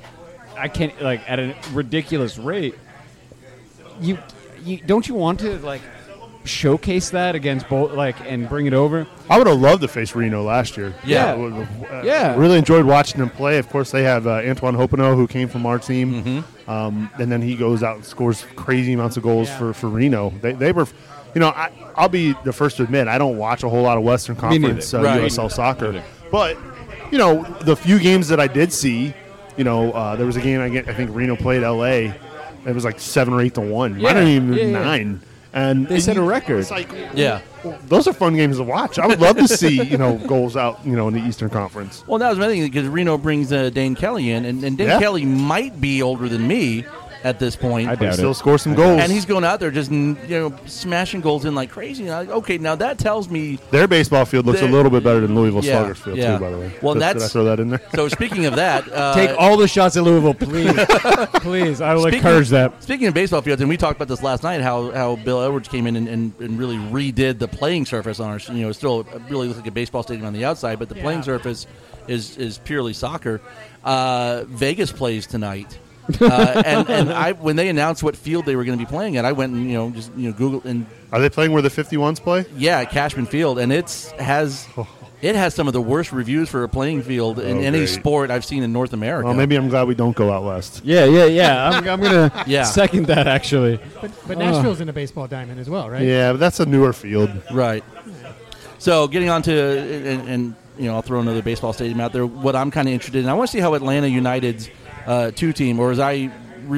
a ridiculous rate, you don't you want to showcase that against both and bring it over? I would have loved to face Reno last year. Yeah. Really enjoyed watching them play. Of course, they have Antoine Hopino, who came from our team, and then he goes out and scores crazy amounts of goals for Reno. They were. I'll be the first to admit I don't watch a whole lot of Western Conference USL soccer, but the few games that I did see, there was a game I think Reno played LA. It was 7 or 8-1. Yeah. I don't even 9. And they set a record. It's those are fun games to watch. I would love to see goals out in the Eastern Conference. Well, that was my thing because Reno brings Dane Kelly in, and Dane Kelly might be older than me at this point. I doubt still it. Score some goals, and he's going out there just smashing goals in like crazy. Okay, now that tells me their baseball field looks a little bit better than Louisville Slugger's field too. By the way, well, did I throw that in there? So speaking of that, take all the shots at Louisville, please, please. I will encourage that. Speaking of baseball fields, and we talked about this last night, how Bill Edwards came in and really redid the playing surface on our. Still really looks like a baseball stadium on the outside, but the playing surface is purely soccer. Vegas plays tonight. And I when they announced what field they were going to be playing at, I went and just Google and are they playing where the 51s play? Yeah, at Cashman Field, and it has some of the worst reviews for a playing field in any sport I've seen in North America. Well, maybe I'm glad we don't go out west. Yeah. I'm gonna second that actually. But Nashville's in a baseball diamond as well, right? Yeah, but that's a newer field, right? So getting on to and I'll throw another baseball stadium out there. What I'm kind of interested in, I want to see how Atlanta United's 2 team, or as I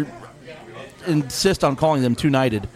insist on calling them 2-nighted,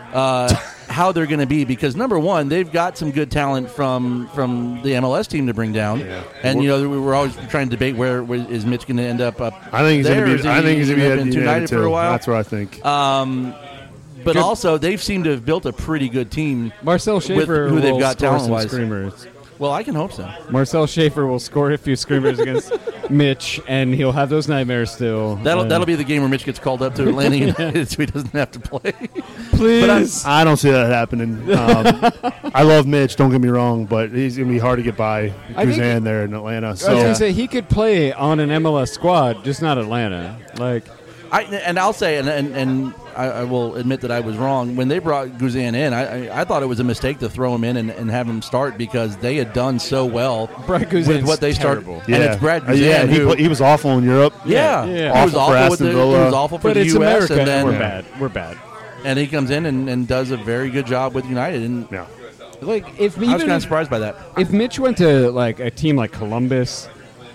how they're going to be, because number one, they've got some good talent from the MLS team to bring down, and we're always trying to debate where is Mitch going to end up. I think he's going to be. I think he's going to be 2-nighted for a while. That's what I think. But also, they've seemed to have built a pretty good team. Marcel Schaefer, who they've got talent-wise. Screamers. Well, I can hope so. Marcel Schaefer will score a few screamers against Mitch, and he'll have those nightmares still. That'll be the game where Mitch gets called up to Atlanta United, so he doesn't have to play. Please. But I don't see that happening. I love Mitch, don't get me wrong, but he's going to be hard to get by Guzan there in Atlanta. So. I was going to say, he could play on an MLS squad, just not Atlanta. I'll say, and I will admit that I was wrong. When they brought Guzan in, I thought it was a mistake to throw him in and have him start, because they had done so well with what they started. Yeah. And it's Brad Guzan. He was awful in Europe. Yeah. He was awful for Aston Villa. He was awful for the it's U.S. America, and then we're bad. And he comes in and does a very good job with United. And yeah. I was kind of surprised by that. If Mitch went to a team like Columbus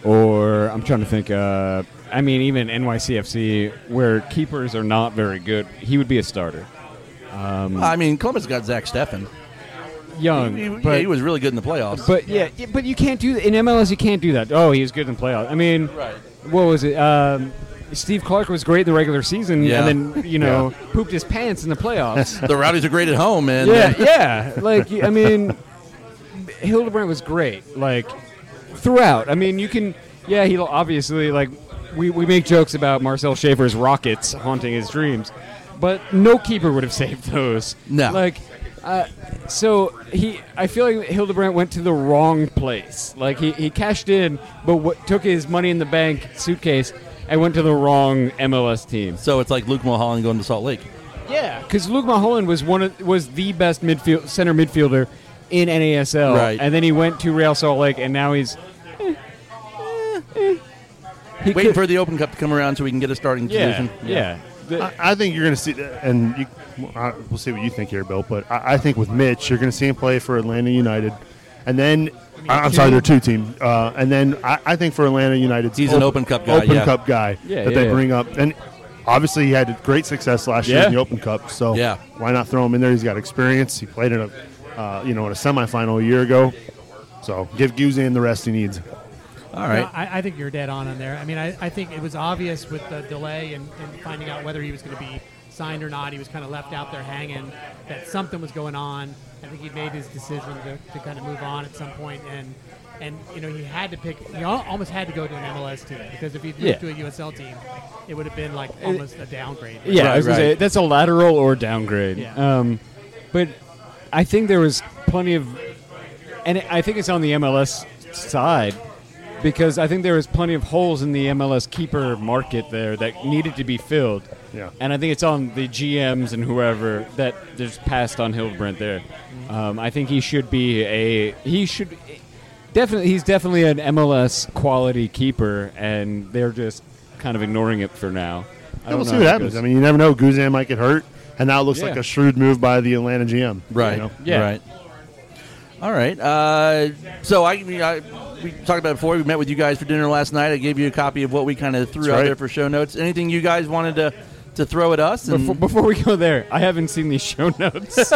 or I'm trying to think. I mean, even NYCFC, where keepers are not very good, he would be a starter. I mean, Columbus got Zach Steffen. Young, But he was really good in the playoffs. But but you can't do in MLS. You can't do that. Oh, he was good in the playoffs. I mean, Right. What was it? Steve Clark was great in the regular season, Yeah. and then pooped his pants in the playoffs. The Rowdies are great at home, man. yeah. Like I mean, Hildebrandt was great. Like throughout. I mean, you can. Yeah, he'll obviously like. We make jokes about Marcel Schaefer's rockets haunting his dreams, but no keeper would have saved those. No. Like. So I feel like Hildebrandt went to the wrong place. Like he cashed in, but took his money in the bank suitcase and went to the wrong MLS team. So it's like Luke Mulholland going to Salt Lake. Yeah, because Luke Mulholland was was the best center midfielder in NASL, Right. and then he went to Real Salt Lake, and now he's Waiting for the Open Cup to come around so we can get a starting position. Yeah. I think you're going to see, and we'll see what you think here, Bill. But I think with Mitch, you're going to see him play for Atlanta United, and then I'm sorry, they're two team. And then I think for Atlanta United, He's an Open Cup guy. Cup guy Yeah, that they bring up, and obviously he had great success last year in the Open Cup. So Yeah. why not throw him in there? He's got experience. He played in a in a semifinal a year ago. So give Guzan the rest he needs. All right. No, I think you're dead on there. I mean, I think it was obvious with the delay and finding out whether he was going to be signed or not. He was kind of left out there hanging that something was going on. I think he made his decision to kind of move on at some point, and he had to pick. He almost had to go to an MLS team because if he moved to a USL team, it would have been like almost a downgrade. Yeah, I was gonna Right. say, that's a lateral or downgrade. Yeah. But I think there was plenty of, and I think it's on the MLS side, because I think there was plenty of holes in the MLS keeper market there that needed to be filled. Yeah. And I think it's on the GMs and whoever that just passed on Hildebrandt there. I think he's definitely an MLS quality keeper, and they're just kind of ignoring it for now. We'll see what happens. I mean, you never know. Guzan might get hurt, and now it looks Yeah. like a shrewd move by the Atlanta GM. Right. Yeah. Right. All right. So we talked about it before. We met with you guys for dinner last night. I gave you a copy of what we kind of threw That's out right. there for show notes. Anything you guys wanted to throw at us? And Before we go there, I haven't seen these show notes.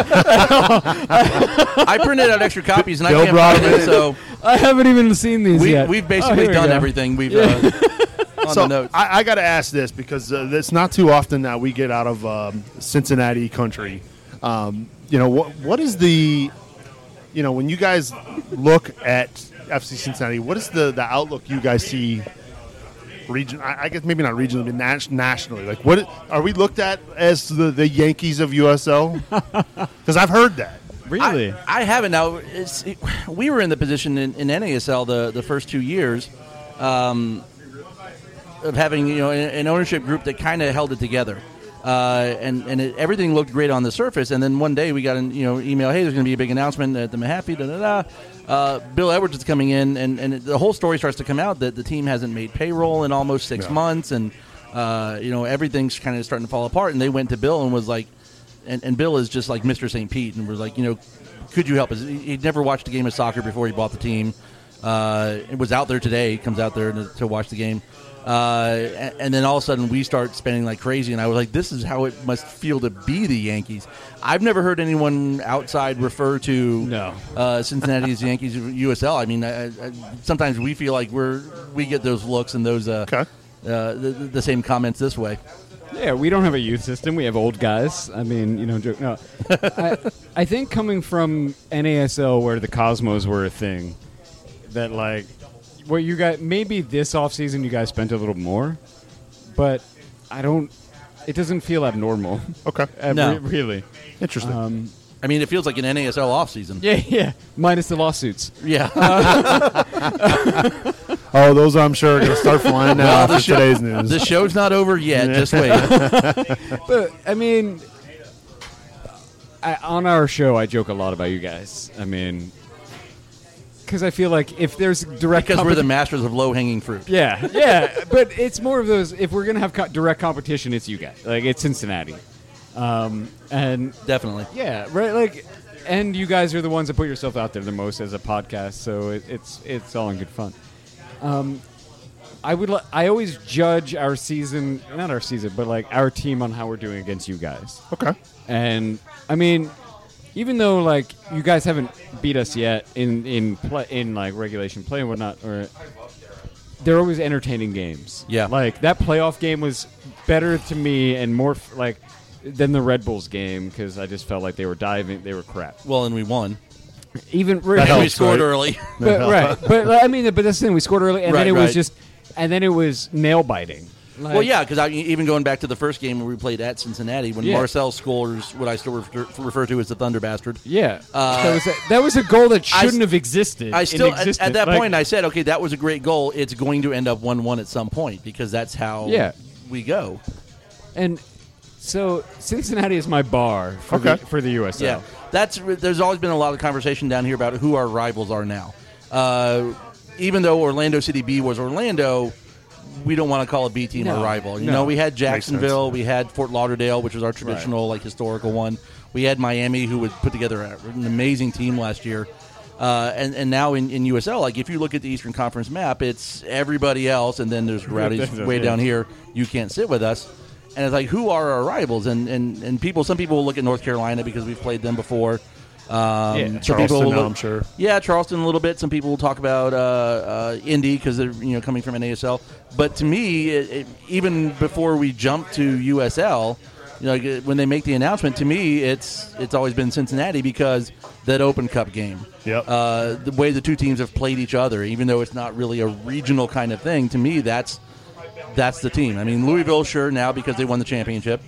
I printed out extra copies, and I Bill can't brought find them it. in. So I haven't even seen these yet. we've Oh, basically here we done go. everything we've on So the notes. I got to ask this because it's not too often that we get out of Cincinnati country. What is the, when you guys look at FC Cincinnati, what is the outlook you guys see? I guess maybe not regionally, but nationally. Like, what are we looked at as the Yankees of USL? Because I've heard that. Really? I haven't. Now, we were in the position in NASL the first 2 years of having an ownership group that kind of held it together, and everything looked great on the surface. And then one day we got an email, hey, there's going to be a big announcement at the Mahaffey. Bill Edwards is coming in, and the whole story starts to come out that the team hasn't made payroll in almost 6 months, and everything's kind of starting to fall apart. And they went to Bill and was like, and Bill is just like Mr. St. Pete, and was like, could you help us? He'd never watched a game of soccer before he bought the team. It was out there today. He comes out there to watch the game. And then all of a sudden we start spending like crazy, and I was like, this is how it must feel to be the Yankees. I've never heard anyone outside refer to Cincinnati's Yankees USL. I mean, I, sometimes we feel like we get those looks and those the same comments this way. Yeah, we don't have a youth system. We have old guys. I mean, no. I think coming from NASL where the Cosmos were a thing, that like, what you guys, maybe this offseason you guys spent a little more, but it doesn't feel abnormal. Okay. No. Really. Interesting. I mean, it feels like an NASL offseason. Yeah. Minus the lawsuits. Yeah. Oh, those I'm sure are going to start flying now after today's news. The show's not over yet. Just wait. But, I mean, on our show, I joke a lot about you guys. I mean, because I feel like if there's direct Because we're the masters of low-hanging fruit. Yeah, but it's more of those, if we're going to have direct competition, it's you guys. Like, it's Cincinnati. And Definitely. yeah, right, like, and you guys are the ones that put yourself out there the most as a podcast, so it's all in good fun. I always judge our season, not our season, but like our team on how we're doing against you guys. Okay. And I mean, even though like you guys haven't beat us yet in like regulation play and whatnot, or they're always entertaining games. Yeah. Like that playoff game was better to me and more than the Red Bulls game because I just felt like they were crap. Well, and we won. Even We scored early. but, right. But I mean, but that's the thing. We scored early, and Right, then it was right. then it was nail biting. Like, Well, yeah, because even going back to the first game where we played at Cincinnati, when Yeah. Marcel scores what I still refer to as the Thunder Bastard. Yeah, that was a goal that shouldn't have existed. I still, at existed. that Like, point, I said, okay, that was a great goal. It's going to end up 1-1 at some point because that's how we go. and so Cincinnati is my bar for the USL. Yeah, there's always been a lot of conversation down here about who our rivals are now. Even though Orlando City B was Orlando, we don't want to call a B team our rival. You know, we had Jacksonville, we had Fort Lauderdale, which was our traditional, like, historical one. We had Miami, who would put together an amazing team last year. And now in USL, like, if you look at the Eastern Conference map, it's everybody else, and then there's Rowdies way down here. You can't sit with us. And it's like, who are our rivals? And some people will look at North Carolina because we've played them before. Some Charleston, people will now, I'm sure. Yeah, Charleston a little bit. Some people will talk about Indy because they're coming from NASL. But to me, even before we jump to USL, when they make the announcement, to me it's always been Cincinnati because that Open Cup game. Yep. The way the two teams have played each other, even though it's not really a regional kind of thing, to me that's the team. I mean, Louisville, sure, now because they won the championship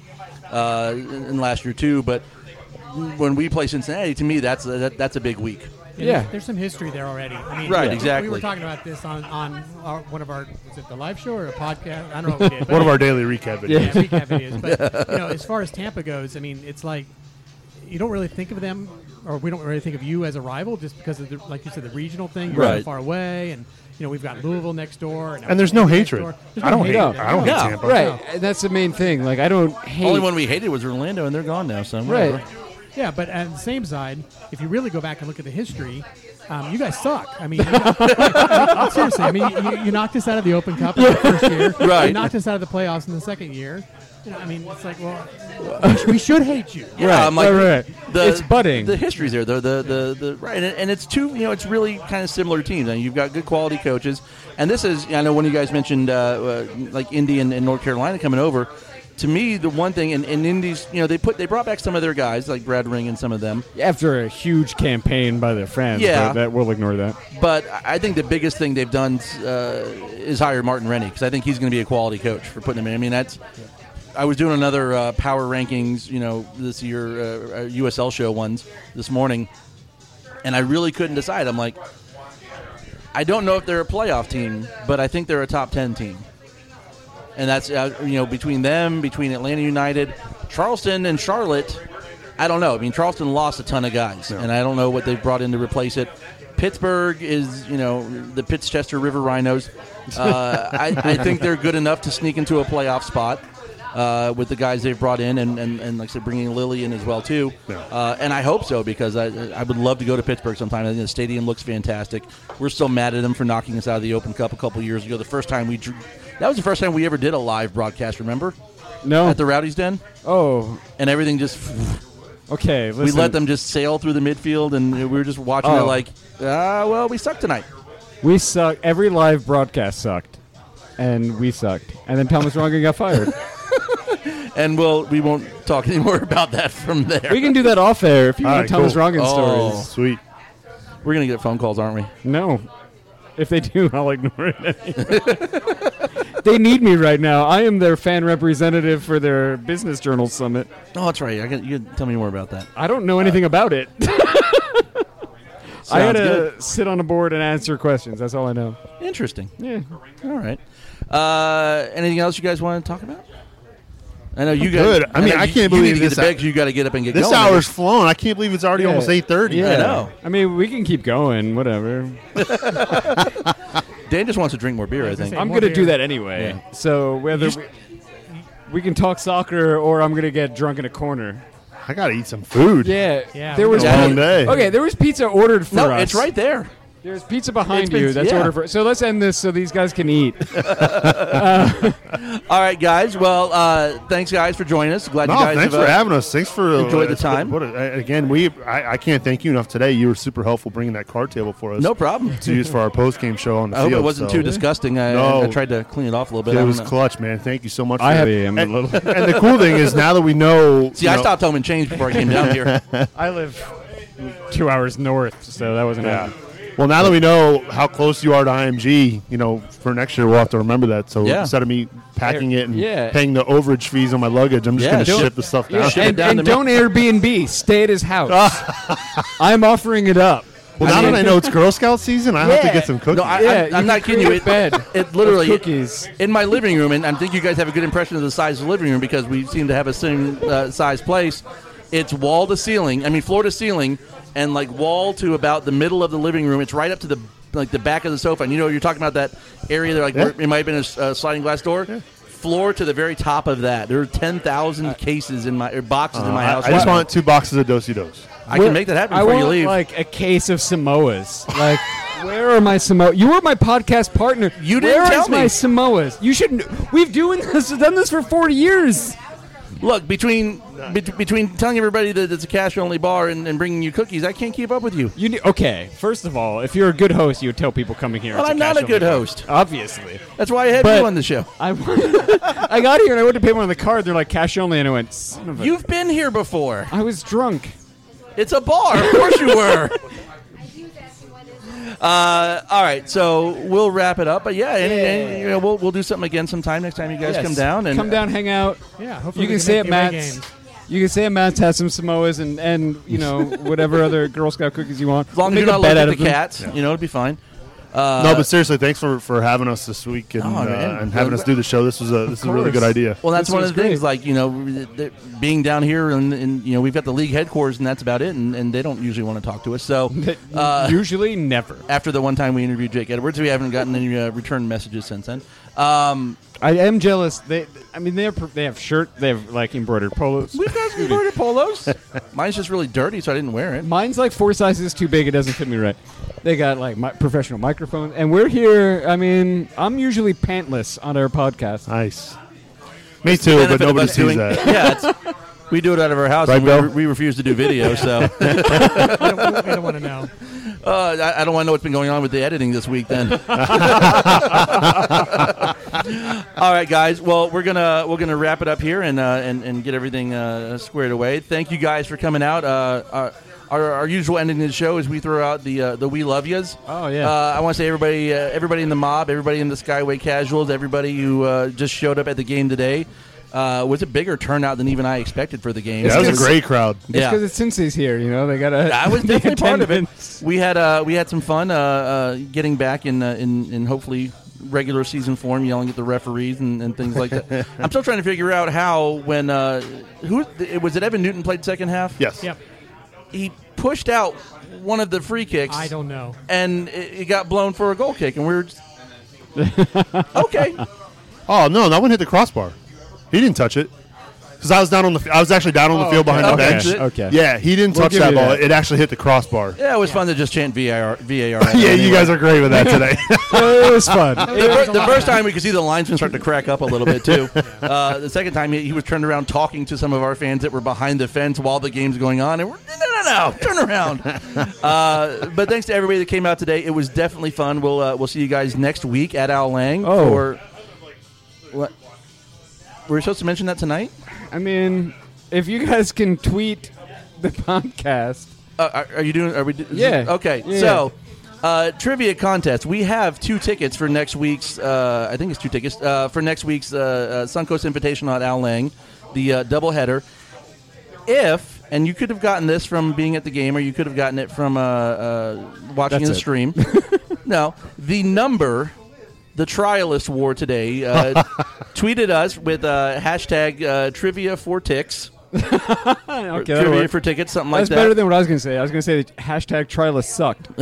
in last year too, but when we play Cincinnati, to me, that's a big week. Yeah, there's some history there already. I mean, Right, exactly. We were talking about this on one of our, was it the live show or a podcast? I don't know what we did. One of our daily recap videos. Yeah, recap videos. But as far as Tampa goes, I mean, it's like you don't really think of them, or we don't really think of you as a rival, just because of like you said, the regional thing. You're so far away, and we've got Louisville next door, and there's no hatred. I don't hate Tampa. Right, and that's the main thing. Like I don't hate. Only one we hated was Orlando, and they're gone now. So whatever. Right. Yeah, but on the same side, if you really go back and look at the history, you guys suck. I mean, seriously. I mean, you knocked us out of the Open Cup in the first year. Right. You knocked us out of the playoffs in the second year. I mean, it's like, well, we should hate you. Yeah, right, I'm like, right. It's budding. The history's there, though. The right, and it's two. It's really kind of similar teams. I mean, you've got good quality coaches, and this is. I know one of you guys mentioned like Indy and North Carolina coming over. To me, the one thing, and Indy's, they brought back some of their guys, like Brad Ring and some of them. After a huge campaign by their fans, Yeah. but we'll ignore that. But I think the biggest thing they've done is hire Martin Rennie, because I think he's going to be a quality coach for putting him in. I mean, I was doing another power rankings, this year, USL show ones this morning, and I really couldn't decide. I'm like, I don't know if they're a playoff team, but I think they're a top 10 team. And that's, between Atlanta United, Charleston, and Charlotte, I don't know. I mean, Charleston lost a ton of guys, and I don't know what they've brought in to replace it. Pittsburgh is, the Pittschester River Rhinos. I think they're good enough to sneak into a playoff spot with the guys they've brought in, and like I said, bringing Lily in as well, too. Yeah. And I hope so, because I would love to go to Pittsburgh sometime. I think the stadium looks fantastic. We're still mad at them for knocking us out of the Open Cup a couple years ago. That was the first time we ever did a live broadcast, remember? No. At the Rowdies Den? Oh. And everything just... Okay, listen. We let them just sail through the midfield, and we were just watching it like, well, we suck tonight. We suck. Every live broadcast sucked. And we sucked. And then Thomas Rongen got fired. And we won't talk anymore about that from there. We can do that off air if you want right, Thomas cool. Rongen stories. Sweet. We're going to get phone calls, aren't we? No. If they do, I'll ignore it anyway. They need me right now. I am their fan representative for their Business Journal Summit. Oh, that's right. You can tell me more about that. I don't know anything about it. I had to good. sit on a board and answer questions. That's all I know. Interesting. Yeah. All right. Anything else you guys want to talk about? I know you guys. Good. I mean, I can't believe this. this. You got to get up and get This going. hour's flown. I can't believe it's already almost 8:30. Yeah. I know. I mean, we can keep going. Whatever. Dan just wants to drink more beer, I think. I'm going to do that anyway. Yeah. So whether we can talk soccer or I'm going to get drunk in a corner. I got to eat some food. Yeah. Yeah, There was Long day. Okay, there was pizza ordered for us. No, it's right there. There's pizza behind It's been- you. That's yeah. order for. So let's end this so these guys can eat. All right, guys. Well, thanks, guys, for joining us. Glad No, you guys thanks have, for having us. Thanks for enjoyed the time. Again, I can't thank you enough today. You were super helpful bringing that card table for us. No problem. To use for our post game show on the I hope field. it wasn't so. too disgusting. No. I tried to clean it off a little bit. It I was don't know. clutch, man. Thank you so much. I for am that. a little. And the cool thing is now that we know. See, I stopped home and changed before I came down here. I live 2 hours north, so that wasn't. Yeah. Well, now that we know how close you are to IMG, for next year we'll have to remember that. So Yeah. instead of me packing it and Yeah. paying the overage fees on my luggage, I'm just Yeah, going to don't- ship the stuff down. Yeah, Ship it and, down and to don't Airbnb. Stay at his house. I'm offering it up. Well, now that I know it's Girl Scout season, I have to get some cookies. No, I'm not kidding you. Bed. It literally cookies. in my living room, and I think you guys have a good impression of the size of the living room because we seem to have a same size place. It's wall to ceiling. I mean, floor to ceiling, and like wall to about the middle of the living room. It's right up to the back of the sofa. And you're talking about that area there, where it might have been a sliding glass door. Yeah. Floor to the very top of that. There are 10,000 cases in my boxes in my house. I just want 2 boxes of Dosey-Dos. I can make that happen I before want you leave. like a case of Samoas. Like, where are my Samoas? You were my podcast partner. You didn't Where tell is me. my Samoas? You should. We've done this for 40 years. Look, between telling everybody that it's a cash-only bar and bringing you cookies, I can't keep up with you. Okay, first of all, if you're a good host, you would tell people coming here. Well, it's I'm not a cash-only good bar. host. Obviously. That's why I had But- you on the show. I got here and I went to pay one on the card. They're like cash only, and I went, son of a. You've been here before. I was drunk. It's a bar. Of course you were. All right, so we'll wrap it up. But and, we'll do something again sometime next time you guys Yes. come down. And Come down, hang out. Yeah, hopefully You we can stay at make the away Matt's. games. You can stay at Matt's, have some Samoas and whatever other Girl Scout cookies you want. as long as Make you're a not bed looking out at of the them. cats, it'll be fine. No, but seriously, thanks for having us this week and, Oh, man. and having us do the show. This was a really good idea. Well, that's This one of was the things. great. Like being down here, and we've got the league headquarters, and that's about it. And they don't usually want to talk to us. So Usually never. after the one time we interviewed Jake Edwards, we haven't gotten any return messages since then. I am jealous. They have shirt. They have like embroidered polos. We've got embroidered polos. Mine's just really dirty, so I didn't wear it. Mine's like 4 sizes too big. It doesn't fit me right. They got like professional microphones, and we're here. I mean, I'm usually pantless on our podcast. Nice. Me too, but Benefit of nobody us sees doing- that. Yeah, we do it out of our house. Right, and Bill? we refuse to do video, so We don't want to know. I don't want to know what's been going on with the editing this week. Then, all right, guys. Well, we're gonna wrap it up here and get everything squared away. Thank you guys for coming out. Our usual ending of the show is we throw out the "We Love Yas." Oh, yeah. I want to say everybody in the mob, everybody in the Skyway Casuals, everybody who just showed up at the game today. Was a bigger turnout than even I expected for the game. Yeah, that was a great crowd. It's because it's Cincy's here. They got to. I was definitely part of it. We had some fun getting back in hopefully regular season form, yelling at the referees and things like that. I'm still trying to figure out how when was it Evan Newton played second half? Yes. Yep. He pushed out one of the free kicks. I don't know. And it got blown for a goal kick, and we were just, okay. Oh no, that one hit the crossbar. He didn't touch it because I was actually down on the field behind the Okay. bench. Okay. Yeah, he didn't We'll touch give that you ball. that. It actually hit the crossbar. Yeah, it was fun to just chant VAR. Yeah, you guys are great with that today. It was fun. The first time we could see the linesman start to crack up a little bit too. The second time he was turned around talking to some of our fans that were behind the fence while the game's going on, and we're no, turn around. But thanks to everybody that came out today. It was definitely fun. We'll see you guys next week at Al Lang. Oh. For what? Were we supposed to mention that tonight? I mean, if you guys can tweet the podcast. Are you doing? Are we? Yeah. Okay. Yeah. So, trivia contest. We have 2 tickets for next week's. I think it's 2 tickets for next week's Suncoast Invitational at Al Lang, the doubleheader. And you could have gotten this from being at the game, or you could have gotten it from watching That's the it. stream. No, the number the trialist wore today tweeted us with hashtag trivia for ticks. Okay, Trivia for tickets, something like that's that. better than what I was going to say. I was going to say that hashtag trialist sucked.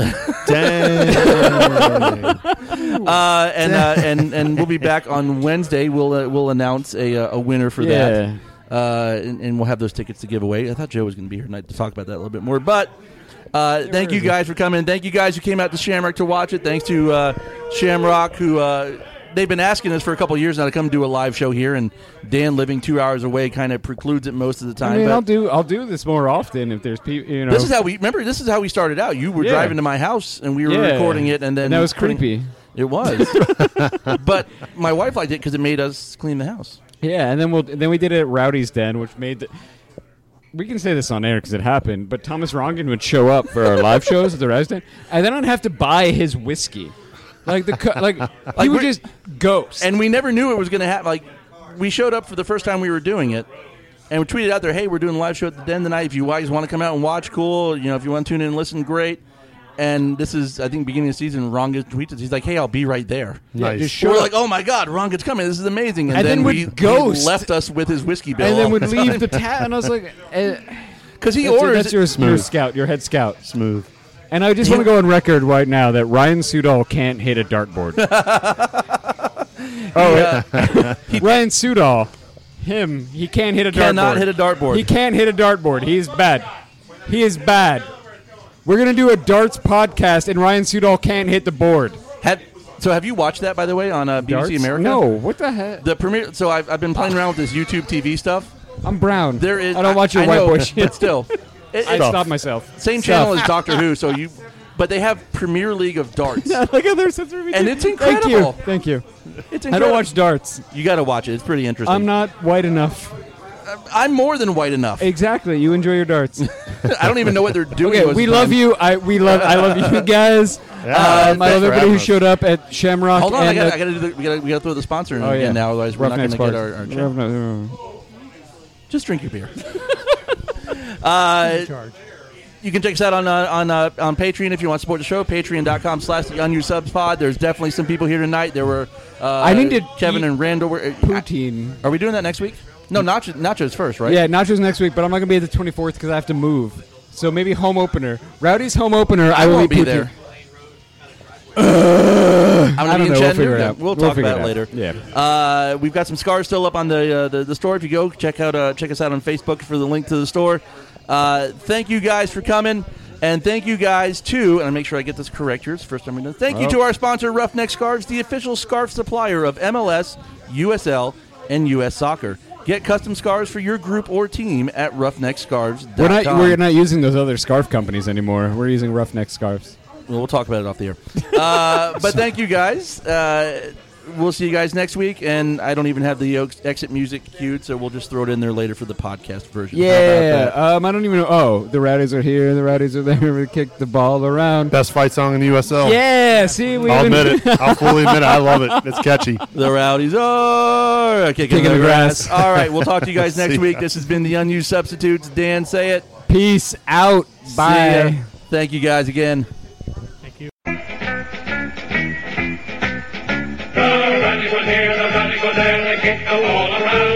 And we'll be back on Wednesday. We'll announce a winner for that. And we'll have those tickets to give away. I thought Joe was going to be here tonight to talk about that a little bit more. But Thank you guys for coming. Thank you guys who came out to Shamrock to watch it. Thanks to Shamrock, who they've been asking us for a couple of years now to come do a live show here, and Dan living 2 hours away kind of precludes it most of the time. I mean, but I'll do this more often if there's people. You know, this is how we started out. You were driving to my house, and we were recording it, and then that was creepy. It was, but my wife liked it because it made us clean the house. Yeah, and then we did it at Rowdy's Den, which made. We can say this on air because it happened, but Thomas Rongen would show up for our live shows at the Rowdy's Den, and then I'd have to buy his whiskey. Like he would just ghost, and we never knew it was going to happen. Like we showed up for the first time we were doing it, and we tweeted out there, "Hey, we're doing a live show at the Den tonight. If you guys want to come out and watch, cool. You know, if you want to tune in and listen, great." And this is, I think, beginning of the season. Ronga tweeted, he's like, "Hey, I'll be right there." Nice. We're like, "Oh my God, Ronga's coming! This is amazing!" And then he left us with his whiskey bill, and then would leave the tab, and I was like, because he orders. That's your scout, your head scout, Smooth. And I just want to go on record right now that Ryan Sudol can't hit a dartboard. Ryan Sudol, he can't hit a dartboard. Cannot hit a dartboard. He can't hit a dartboard. He is bad. He is bad. We're going to do a darts podcast, and Ryan Sudol can't hit the board. So have you watched that, by the way, on BBC Darts? America? No. What the heck? The premiere. So I've been playing around with this YouTube TV stuff. I'm brown. There is. I don't watch your I white know, boy shit. But still. I stopped myself. Same channel as Doctor Who, but they have Premier League of Darts. Look at their sense of and it's incredible. Thank you. It's incredible. I don't watch darts. You got to watch it. It's pretty interesting. I'm not white enough. I'm more than white enough. Exactly. You enjoy your darts. I don't even know what they're doing. Okay, we love you. I love you guys. I love everybody who showed up at Shamrock. Hold on, we gotta throw the sponsor in now, otherwise we're not going to get our check. Just drink your beer. You can check us out on Patreon if you want to support the show. Patreon.com/TheUnusubsPod. There's definitely some people here tonight. There were I need to Kevin and Randall. Poutine. Are we doing that next week? No, Nachos first, right? Yeah, Nachos next week, but I'm not going to be at the 24th because I have to move. So maybe home opener. Rowdy's home opener. I will be there. I don't know. We'll figure it out. We'll talk about it later. Yeah. We've got some scarves still up on the store. If you go check us out on Facebook for the link to the store. Thank you guys for coming, and thank you guys too. And I'll make sure I get this correct here. It's the first time we done. Thank you to our sponsor, Roughneck Scarves, the official scarf supplier of MLS, USL, and US Soccer. Get custom scarves for your group or team at roughneckscarves.com. We're not using those other scarf companies anymore. We're using Roughneck Scarves. We'll talk about it off the air. But thank you guys. We'll see you guys next week, and I don't even have the exit music queued, so we'll just throw it in there later for the podcast version. Yeah. I don't even know. Oh, the Rowdies are here, the Rowdies are there. We kick the ball around. Best fight song in the USL. Yeah, see, I'll admit it. I'll fully admit it. I love it. It's catchy. The Rowdies are kicking the grass. All right, we'll talk to you guys next week. This has been the Unused Substitutes. Dan, say it. Peace out. Bye. Thank you guys again. The Rowdies were here, the Rowdies were there, they kicked the wall around.